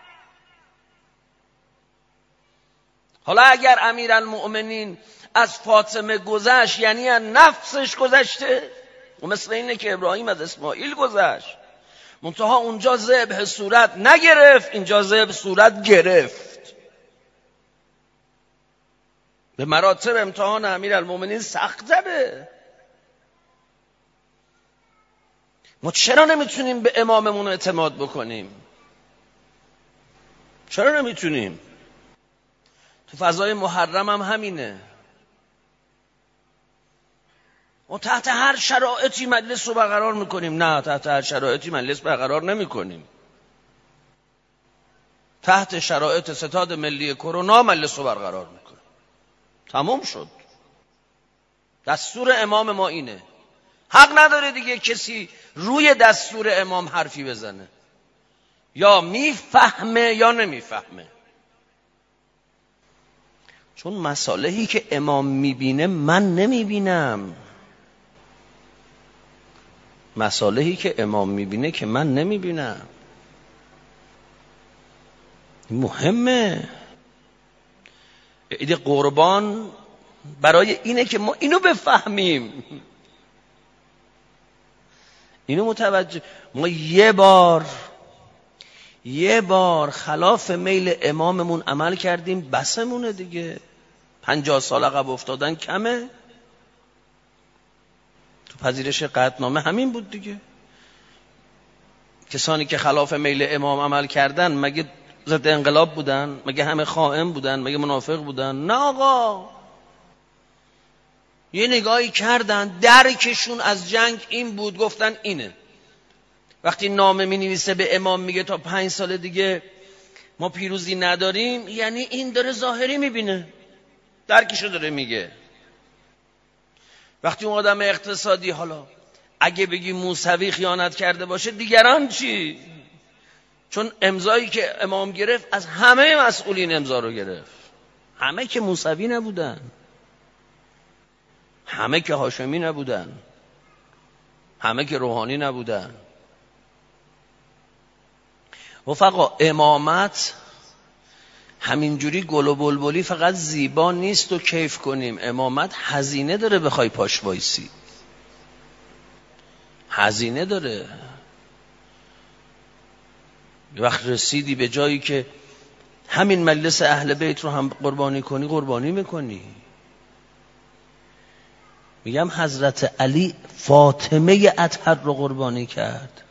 حالا اگر امیرالمؤمنین از فاطمه گذشت یعنی از نفسش گذشته، و مثل اینه که ابراهیم از اسماعیل گذشت، منتها اونجا ذبح صورت نگرفت، اینجا ذبح صورت گرفت. به مراتب امتحان امیرالمؤمنین سخت‌تره. ما چرا نمیتونیم به اماممون اعتماد بکنیم؟ چرا نمیتونیم؟ تو فضای محرم هم همینه. و تحت هر شرایطی مجلس رو برقرار میکنیم؟ نه، تحت هر شرایطی مجلس برقرار نمیکنیم. تحت شرایط ستاد ملی کرونا مجلس رو برقرار میکنیم. تموم شد. دستور امام ما اینه. حق نداره دیگه کسی روی دستور امام حرفی بزنه. یا میفهمه یا نمیفهمه. چون مصالحی که امام میبینه من نمیبینم. مصالحی که امام میبینه که من نمیبینم. مهمه. عید قربان برای اینه که ما اینو بفهمیم، اینو متوجه. ما یه بار یه بار خلاف میل اماممون عمل کردیم، بسمونه دیگه. پنجاه سال عقب افتادن کمه؟ تو پذیرش قطعنامه همین بود دیگه. کسانی که خلاف میل امام عمل کردن مگه ضد انقلاب بودن؟ مگه همه خائن بودن؟ مگه منافق بودن؟ نه آقا. یه نگاهی کردن، درکشون از جنگ این بود، گفتن اینه. وقتی نامه می نویسه به امام میگه تا پنج سال دیگه ما پیروزی نداریم، یعنی این داره ظاهری میبینه، درکشو داره میگه. وقتی اون آدم اقتصادی، حالا اگه بگی موسوی خیانت کرده باشه دیگران چی؟ چون امضایی که امام گرفت از همه مسئولین امضا رو گرفت. همه که موسوی نبودن، همه که هاشمی نبودن، همه که روحانی نبودن. رفقا امامت همینجوری گل و بلبلی فقط زیبا نیست و کیف کنیم. امامت هزینه داره، بخوای پاش وایسی هزینه داره. یه وقت رسیدی به جایی که همین مجلس اهل بیت رو هم قربانی کنی، قربانی میکنی. میگم حضرت علی فاطمه اطهر رو قربانی کرد.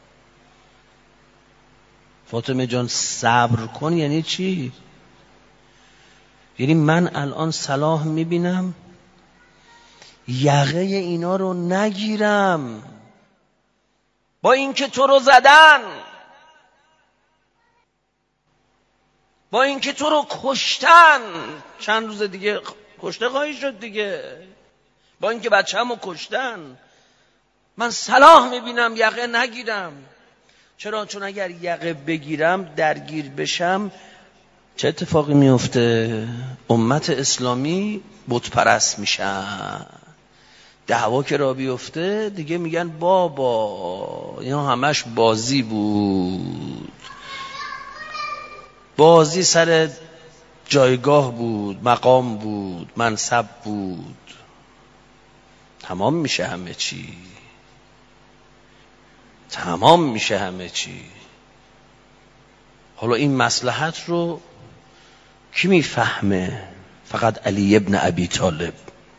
فاطمه جان صبر کن یعنی چی؟ یعنی من الان صلاح میبینم یقه اینا رو نگیرم، با اینکه تو رو زدن، با اینکه تو رو کشتن، چند روز دیگه کشته خواهی شد دیگه، با اینکه بچه‌مو کشتن، من صلاح میبینم یقه نگیرم. چرا؟ چون اگر یقه بگیرم درگیر بشم چه اتفاقی میفته؟ امت اسلامی بت پرست میشن. دعوا که را بیفته دیگه میگن بابا اینا همش بازی بود، بازی سر جایگاه بود، مقام بود، منصب بود، تمام میشه همه چی، تمام میشه همه چی. حالا این مصلحت رو کی میفهمه؟ فقط علی ابن ابی طالب،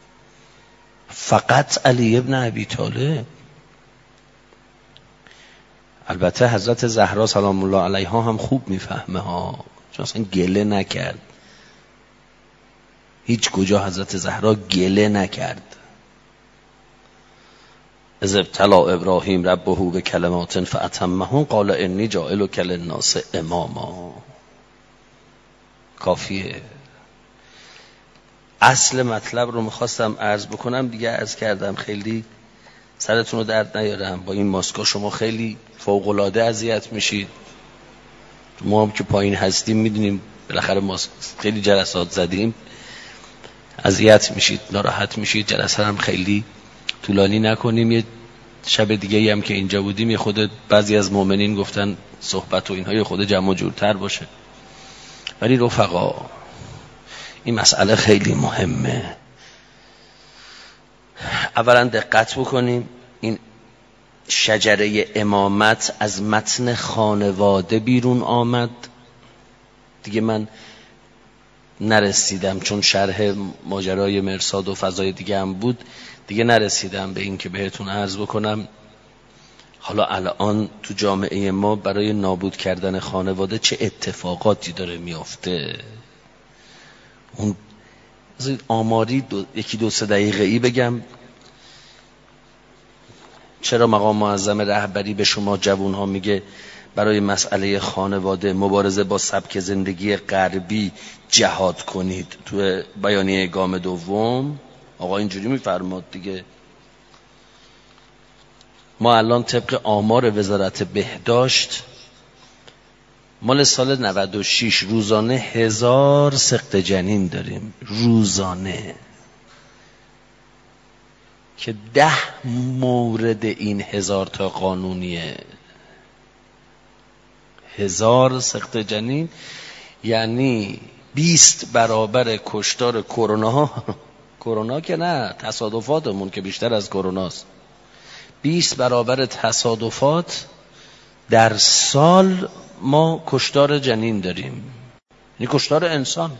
فقط علی ابن ابی طالب. البته حضرت زهرا سلام الله علیها هم خوب میفهمه ها، چون اصلا گله نکرد، هیچ کجا حضرت زهرا گله نکرد. اذ ابتلی ابراهیم ربه بکلمات فاتمهن قال انی جاعلک للناس اماما. کافیه. اصل مطلب رو میخواستم عرض بکنم دیگه، عرض کردم، خیلی سرتون رو درد نیارم. با این ماسکا شما خیلی فوق‌العاده اذیت میشید، ما هم که پایین هستیم میدونیم بالاخره ماسک خیلی جلسات زدیم، اذیت میشید، ناراحت میشید. جلسه هم خیلی طولانی نکنیم. یه شب دیگه هم که اینجا بودیم یه خود بعضی از مؤمنین گفتن صحبت و اینهای خود جمع جورتر باشه. ولی رفقا این مسئله خیلی مهمه. اولا دقت بکنیم، این شجره امامت از متن خانواده بیرون آمد. دیگه من نرسیدم چون شرح ماجرای مرصاد و فضای دیگه هم بود، دیگه نرسیدم به این که بهتون عرض بکنم حالا الان تو جامعه ما برای نابود کردن خانواده چه اتفاقاتی داره میافته. اون آماری دو، یکی دو سه دقیقه ای بگم. چرا مقام معظم رهبری به شما جوان ها میگه برای مسئله خانواده مبارزه با سبک زندگی غربی جهاد کنید؟ تو بیانیه گام دوم آقا اینجوری میفرماد دیگه. ما الان طبق آمار وزارت بهداشت مال سال نود و شش روزانه هزار سقط جنین داریم، روزانه، که ده مورد این هزار تا قانونیه. هزار سقط جنین یعنی بیست برابر کشتار کرونا. کرونا که نه، تصادفاتمون که بیشتر از کروناست. بیست برابر تصادفات در سال ما کشتار جنین داریم، یعنی کشتار انسان.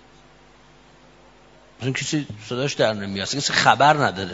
مثلا کسی صداش در نمیاد، کسی خبر نداره.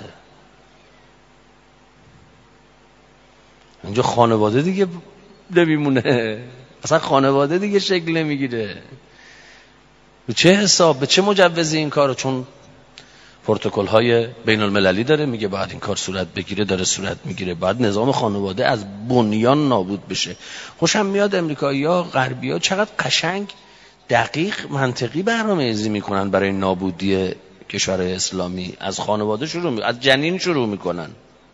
اینجا خانواده دیگه نمیمونه، اصلا خانواده دیگه شکل نمیگیره. به چه حساب، به چه مجوزی این کارو؟ چون پروتکل های بین المللی داره میگه باید این کار صورت بگیره، داره صورت میگیره. باید نظام خانواده از بنیان نابود بشه. خوشم میاد امریکایی‌ها، غربی‌ها چقدر قشنگ، دقیق، منطقی برنامه‌ریزی میکنن برای نابودی کشورهای اسلامی. از خانواده شروع می... از جنین شروع میکنن.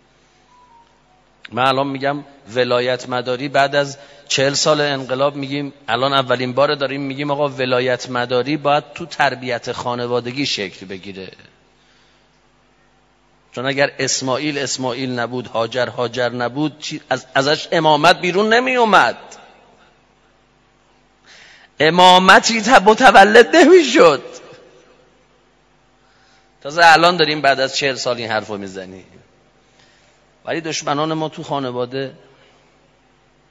من الان میگم ولایت مداری بعد از چهل سال انقلاب میگیم، الان اولین بار داریم میگیم آقا ولایت مداری باید تو تربیت خانوادگی شکل بگیره. چون اگر اسماعیل اسماعیل نبود، هاجر هاجر نبود، از ازش امامت بیرون نمی اومد، امامتی متولد نمی شد. تازه الان داریم بعد از چهل سال این حرفو میزنیم. ولی دشمنان ما تو خانواده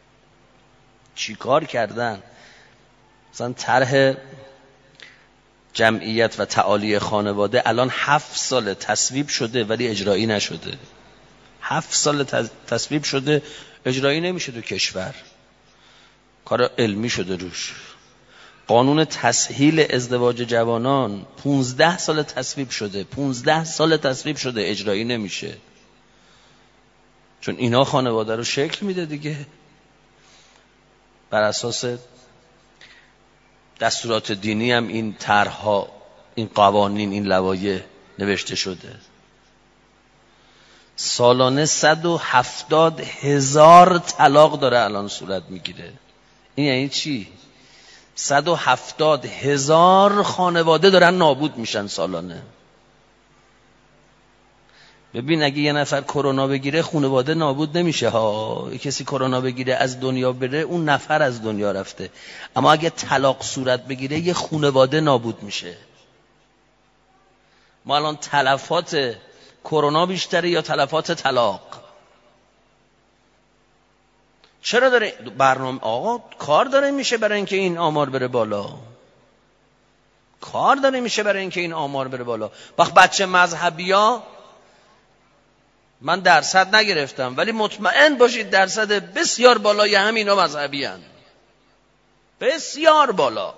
چی کار کردن؟ مثلا طرح جمعیت و تعالی خانواده الان هفت سال تصویب شده ولی اجرایی نشده. هفت سال تصویب شده اجرایی نمیشه تو کشور. کار علمی شده روش. قانون تسهیل ازدواج جوانان پونزده سال تصویب شده. پونزده سال تصویب شده اجرایی نمیشه. چون اینا خانواده رو شکل میده دیگه. بر اساس دستورات دینی هم این طرح‌ها، این قوانین، این لوایح نوشته شده. سالانه صد و هفتاد هزار طلاق داره الان صورت میگیره. این یعنی چی؟ صد و هفتاد هزار خانواده دارن نابود میشن سالانه. ببین اگه یه نفر کرونا بگیره خانواده نابود نمیشه ها. کسی کرونا بگیره از دنیا بره اون نفر از دنیا رفته. اما اگه طلاق صورت بگیره یه خانواده نابود میشه. ما الان تلفات کرونا بیشتره یا تلفات طلاق؟ چرا داره برنامه آقا کار داره میشه برای اینکه این آمار بره بالا؟ کار داره میشه برای اینکه این آمار بره بالا. وقت بچه مذهبی‌ها، من درصد نگرفتم ولی مطمئن باشید درصد بسیار بالای همینا مذهبی هستند. بسیار بالا.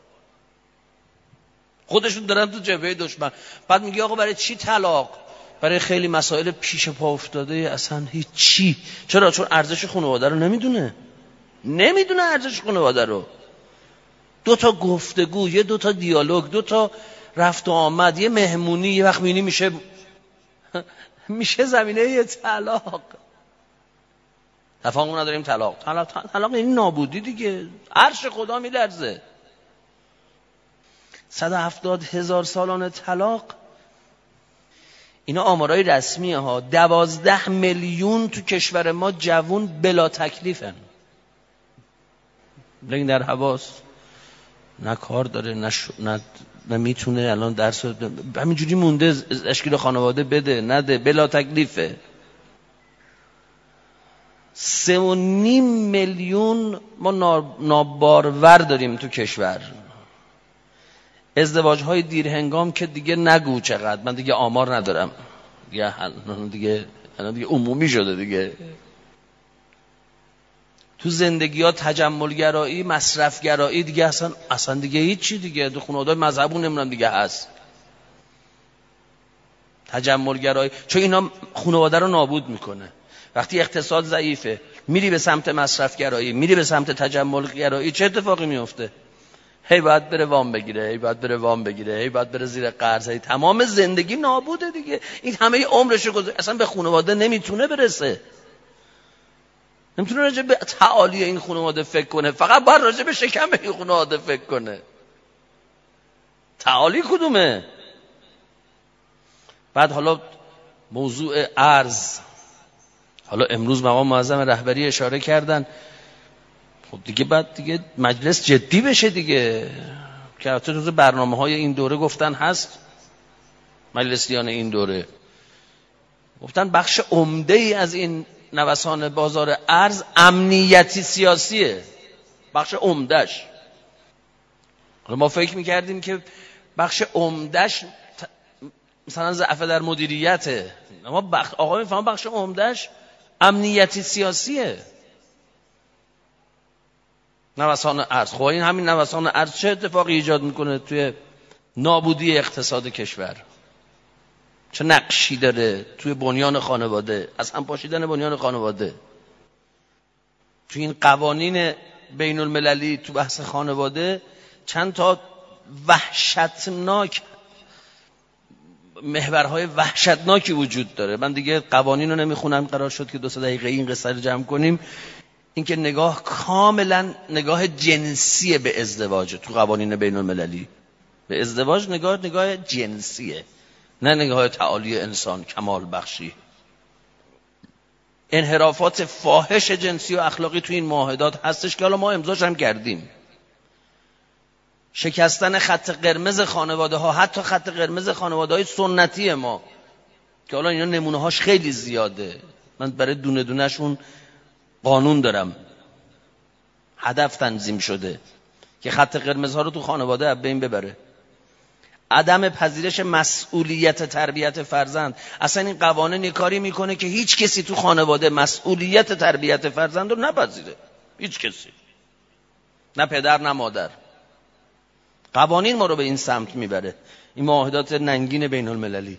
خودشون دارن تو جبهه دشمن. بعد میگه آقا برای چی طلاق؟ برای خیلی مسائل پیش پا افتاده اصلا هیچ چی. چرا؟ چون ارزش خانواده رو نمیدونه. نمیدونه ارزش خانواده رو. دو تا گفتگو، یه دو تا دیالوگ، دو تا رفت و آمد، یه مهمونی یه وقت میبینی میشه میشه زمینه یه طلاق. تفاهم نداریم طلاق. طلاق طلاق یعنی نابودی دیگه. عرش خدا میلرزه. صد و هفتاد هزار سالانه طلاق. اینا آمارای رسمیه ها. دوازده میلیون تو کشور ما جوون بلا تکلیفن. لیکن در حواس نه کار داره نه ش... نه نه میتونه الان درس همینجوری مونده تشکیل خانواده بده نده بلا تکلیفه. سه و نیم میلیون ما نابارور داریم تو کشور. ازدواج های دیر هنگام که دیگه نگو چقدر. من دیگه آمار ندارم دیگه. دیگه الان دیگه عمومی شده دیگه. تو زندگی ها تجملگرایی، مصرفگرایی دیگه اصلا اصلا دیگه هیچی دیگه. تو خانواده مذهبون نمیدونم دیگه هست تجملگرایی. چون اینا خانواده رو نابود میکنه. وقتی اقتصاد ضعیفه میری به سمت مصرفگرایی، میری به سمت تجملگرایی، چه اتفاقی میفته؟ هی باید بره وام بگیره، هی باید بره وام بگیره، هی باید بره زیر قرض، هی تمام زندگی نابوده دیگه. این همه عمرشو گذاشته اصلا به خانواده نمیتونه برسه. نمیتونه راجع به تعالی این خانواده فکر کنه. فقط باید راجع به شکم این خانواده فکر کنه. تعالی کدومه؟ بعد حالا موضوع ارز. حالا امروز مقام معظم رهبری اشاره کردن. خب دیگه بعد دیگه مجلس جدی بشه دیگه. که البته تو برنامه‌های این دوره گفتن هست. مجلسیان این دوره گفتن بخش عمده‌ای از این نوسان بازار ارز امنیتی سیاسیه. بخش عمده‌اش. ما فکر می‌کردیم که بخش عمده‌اش مثلا ضعف در مدیریته. اما بخش آقا میفهمن بخش عمده‌اش امنیتی سیاسیه. نوسان ارز. خب این همین نوسان ارز چه اتفاقی ایجاد میکنه توی نابودی اقتصاد کشور؟ چه نقشی داره توی بنیان خانواده؟ از هم پاشیدن بنیان خانواده. توی این قوانین بین المللی تو بحث خانواده چند تا وحشتناک محورهای وحشتناکی وجود داره. من دیگه قوانین رو نمیخونم، قرار شد که دو سه دقیقه این قصه رو جمع کنیم. اینکه نگاه کاملا نگاه جنسیه به ازدواج تو قوانین بین المللی. به ازدواج نگاه نگاه جنسیه، نه نگاه تعالی انسان کمال بخشی. انحرافات فاحش جنسی و اخلاقی تو این معاهدات هستش که حالا ما امضاش هم کردیم. شکستن خط قرمز خانواده ها، حتی خط قرمز خانواده های سنتی ما که حالا اینا نمونه هاش خیلی زیاده. من برای دونه دونه شون قانون دارم، هدف تنظیم شده که خط قرمز ها رو تو خانواده از بین ببره. عدم پذیرش مسئولیت تربیت فرزند. اصلا این قوانین یه کاری میکنه که هیچ کسی تو خانواده مسئولیت تربیت فرزند رو نپذیره. هیچ کسی، نه پدر نه مادر. قوانین ما رو به این سمت میبره، این معاهدات ننگین بین المللی.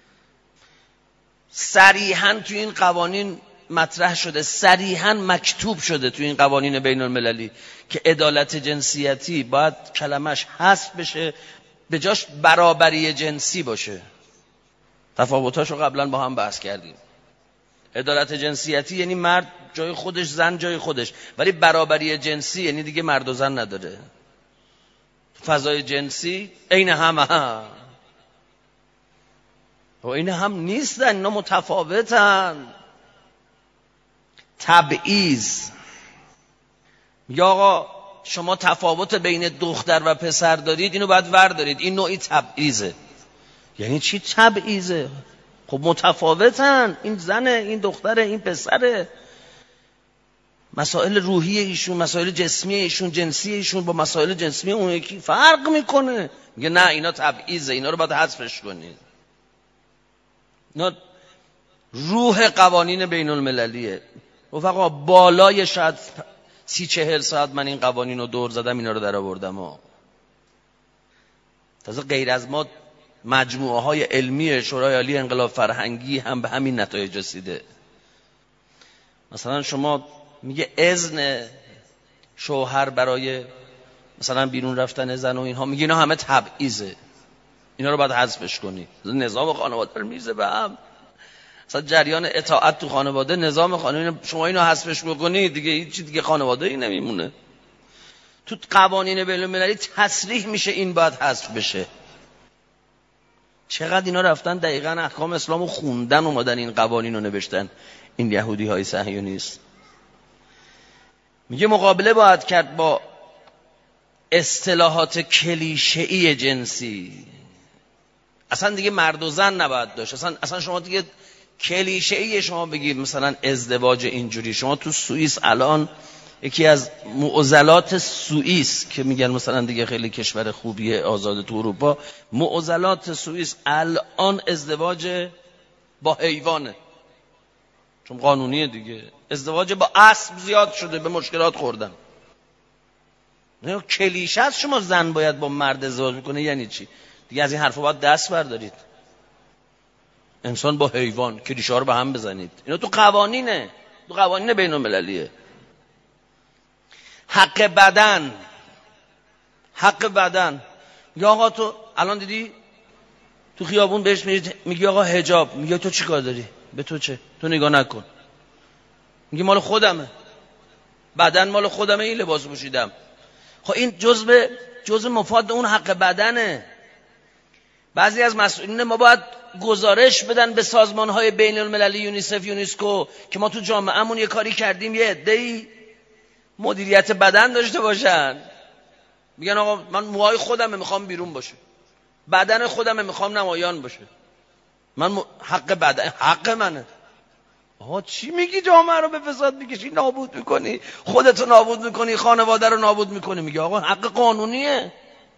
صریحاً تو این قوانین مطرح شده، صریحاً مکتوب شده تو این قوانین بین المللی که عدالت جنسیتی باید کلمش حذف بشه، به جاش برابری جنسی باشه. تفاوتاشو قبلا با هم بحث کردیم. عدالت جنسیتی یعنی مرد جای خودش، زن جای خودش، ولی برابری جنسی یعنی دیگه مرد و زن نداره. فضای جنسی عین هم هم و این هم نیستن، اینا متفاوتن. تبعیض، میگه آقا شما تفاوت بین دختر و پسر دارید، اینو باید ور دارید، این نوعی تبعیضه. یعنی چی تبعیضه؟ خب متفاوتن، این زنه، این دختره، این پسره. مسائل روحی ایشون، مسائل جسمی ایشون، جنسی ایشون با مسائل جسمی اون یکی فرق میکنه. میگه نه اینا تبعیضه، اینا رو باید حذفش کنید. اینا روح قوانین بین المللیه. رفقا بالای شاید سی چهل ساعت من این قوانین رو دور زدم، اینا رو در آوردم. تازه غیر از ما مجموعه های علمی شورای عالی انقلاب فرهنگی هم به همین نتایج رسیده. مثلا شما میگه اذن شوهر برای مثلا بیرون رفتن زن و اینها، میگه اینا همه تبعیضه، اینا رو باید حذفش کنی. نظام خانواده رو میزه به هم. مثلا جریان اطاعت تو خانواده، نظام خانواده، شما اینو حذفش بکنی دیگه هیچ دیگه خانواده ای نمیمونه. تو قوانین بین المللی تصریح میشه این باید حذف بشه. چقدر اینا رفتن دقیقاً احکام اسلامو خوندن، اومدن این قوانین رو نوشتن، این یهودی های صهیونیست. میگه مقابله باید کرد با اصطلاحات کلیشه‌ای جنسی. اصلا دیگه مرد و زن نباید داشت. اصلا اصلا شما دیگه کلیشه‌ای شما بگید مثلا ازدواج اینجوری. شما تو سوئیس الان یکی از معضلات سوئیس که میگن مثلا دیگه خیلی کشور خوبیه آزاد تو اروپا، معضلات سوئیس الان ازدواج با حیوانه، چون قانونیه دیگه. ازدواج با اسب زیاد شده، به مشکلات خوردن. نه کلیشه است شما زن باید با مرد ازدواج میکنه، یعنی چی؟ دیگه از این حرفا باید دست بردارید. انسان با حیوان، کلیشه ها رو به هم بزنید. اینا تو قوانینه، تو قوانین بین المللیه. حق بدن، حق بدن. یا آقا تو الان دیدی تو خیابون بهش میگی میگی آقا حجاب، میگه تو چی کار داری؟ به تو چه؟ تو نگاه نکن. میگه مال خودمه، بدن مال خودمه، این لباس پوشیدم. خب این جزء جزء مفاد اون حق بدنه. بعضی از مسئولین ما باید گزارش بدن به سازمان‌های بین المللی، یونیسف، یونسکو، که ما تو جامعهمون یه کاری کردیم، یه عده‌ای مدیریت بدن داشته باشن. میگن آقا من موهای خودمه میخوام بیرون باشه، بدن خودمه میخوام نمایان باشه، من م... حق بدن حق منه. آها چی میگی؟ جامعه رو به فساد میکشی، نابود میکنی، خودتو نابود میکنی، خانواده رو نابود میکنی. میگه آقا حق قانونیه.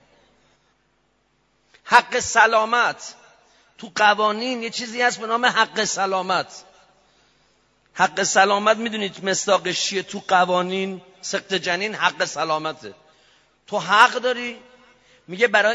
حق سلامت، تو قوانین یه چیزی هست به نام حق سلامت. حق سلامت میدونید مصداقش چیه تو قوانین؟ سقط جنین حق سلامته. تو حق داری، میگه برای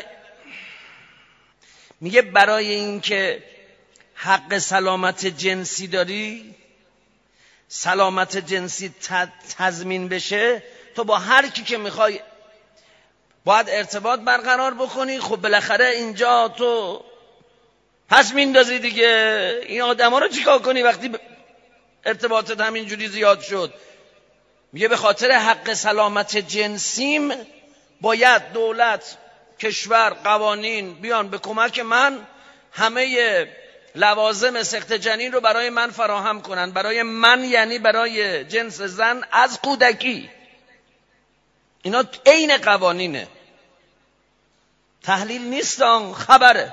میگه برای اینکه حق سلامت جنسی داری، سلامت جنسی تضمین بشه، تو با هر کی که میخوای باید ارتباط برقرار بکنی. خب بالاخره اینجا تو پس میندازی دیگه. این آدما رو چیکار کنی وقتی ارتباطت همینجوری زیاد شد؟ میگه به خاطر حق سلامت جنسیم باید دولت، کشور، قوانین بیان به کمک من، همه لوازم سقط جنین رو برای من فراهم کنن. برای من یعنی برای جنس زن از کودکی. اینا عین قوانینه، تحلیل نیست، آن خبره.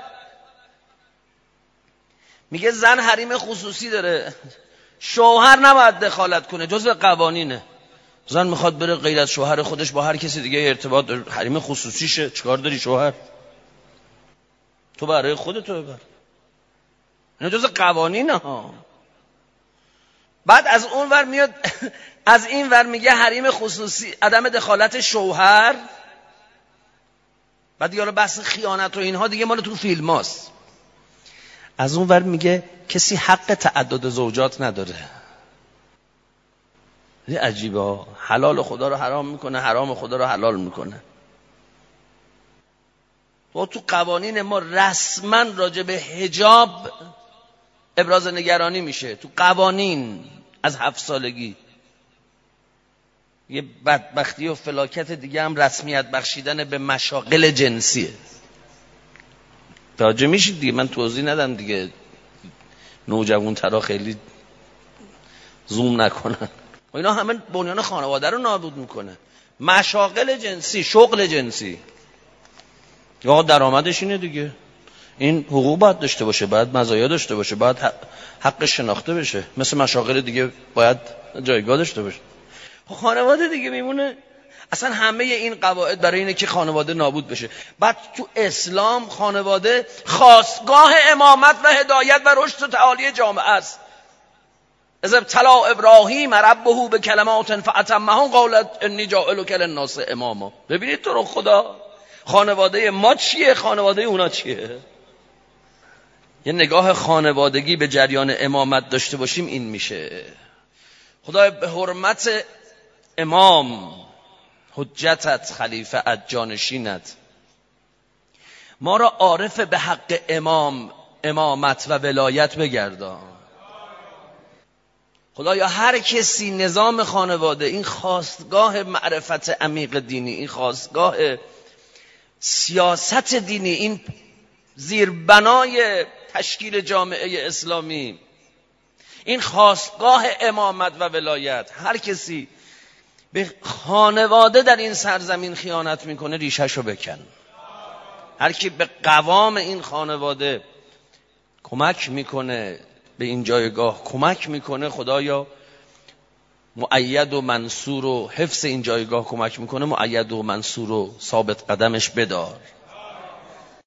میگه زن حریم خصوصی داره، شوهر نباید دخالت کنه، جزء قوانینه. زن میخواد بره غیر از شوهر خودش با هر کسی دیگه ارتباط داره، حریم خصوصیشه، چیکار داری شوهر؟ تو برای خودتو ببر. اینا جز قوانین ها. بعد از اون ور میاد از این ور میگه حریم خصوصی، عدم دخالت شوهر. بعد دیگه بحث خیانت و اینها دیگه مال تو فیلم هاست. از اون ور میگه کسی حق تعدد زوجات نداره. این عجیبه ها. حلال خدا رو حرام میکنه، حرام خدا رو حلال میکنه. و تو قوانین ما رسما راجع به حجاب ابراز نگرانی میشه. تو قوانین از هفت سالگی. یه بدبختی و فلاکت دیگه هم رسمیت بخشیدن به مشاغل جنسیه. توجه میشید دیگه، من توضیح ندم دیگه، نوجوان ترا خیلی زوم نکنن. و اینا همه بنیان خانواده رو نابود میکنه. مشاغل جنسی، شغل جنسی، یا درآمدش اینه دیگه. این حقوق باید داشته باشه، باید مزایا داشته باشه، باید حق شناخته بشه. مثل مشاغل دیگه باید جایگاه داشته باشه. خانواده دیگه میمونه. اصلا همه این قواعد برای اینه که خانواده نابود بشه. بعد تو اسلام خانواده خاستگاه امامت و هدایت و رشد و تعالی جامعه است. اذ ابتلی ابراهیم ربه بکلمات فاتمهن قال انی جاعلک للناس اماما. ببینید تو رو خدا خانواده ما چیه، خانواده اونا چیه. یه نگاه خانوادگی به جریان امامت داشته باشیم این میشه. خدای به حرمت امام، حجتت، خلیفه‌ات، جانشینت، ما را عارف به حق امام، امامت و ولایت بگردان. خدایا هر کسی نظام خانواده، این خاستگاه معرفت عمیق دینی، این خاستگاه سیاست دینی، این زیربنای تشکیل جامعه اسلامی، این خاستگاه امامت و ولایت، هر کسی به خانواده در این سرزمین خیانت میکنه ریشه‌شو بکن. هر کی به قوام این خانواده کمک میکنه، به این جایگاه کمک میکنه، خدایا مؤید و منصور و حفظ این جایگاه کمک میکنه، مؤید و منصور و ثابت قدمش بدار.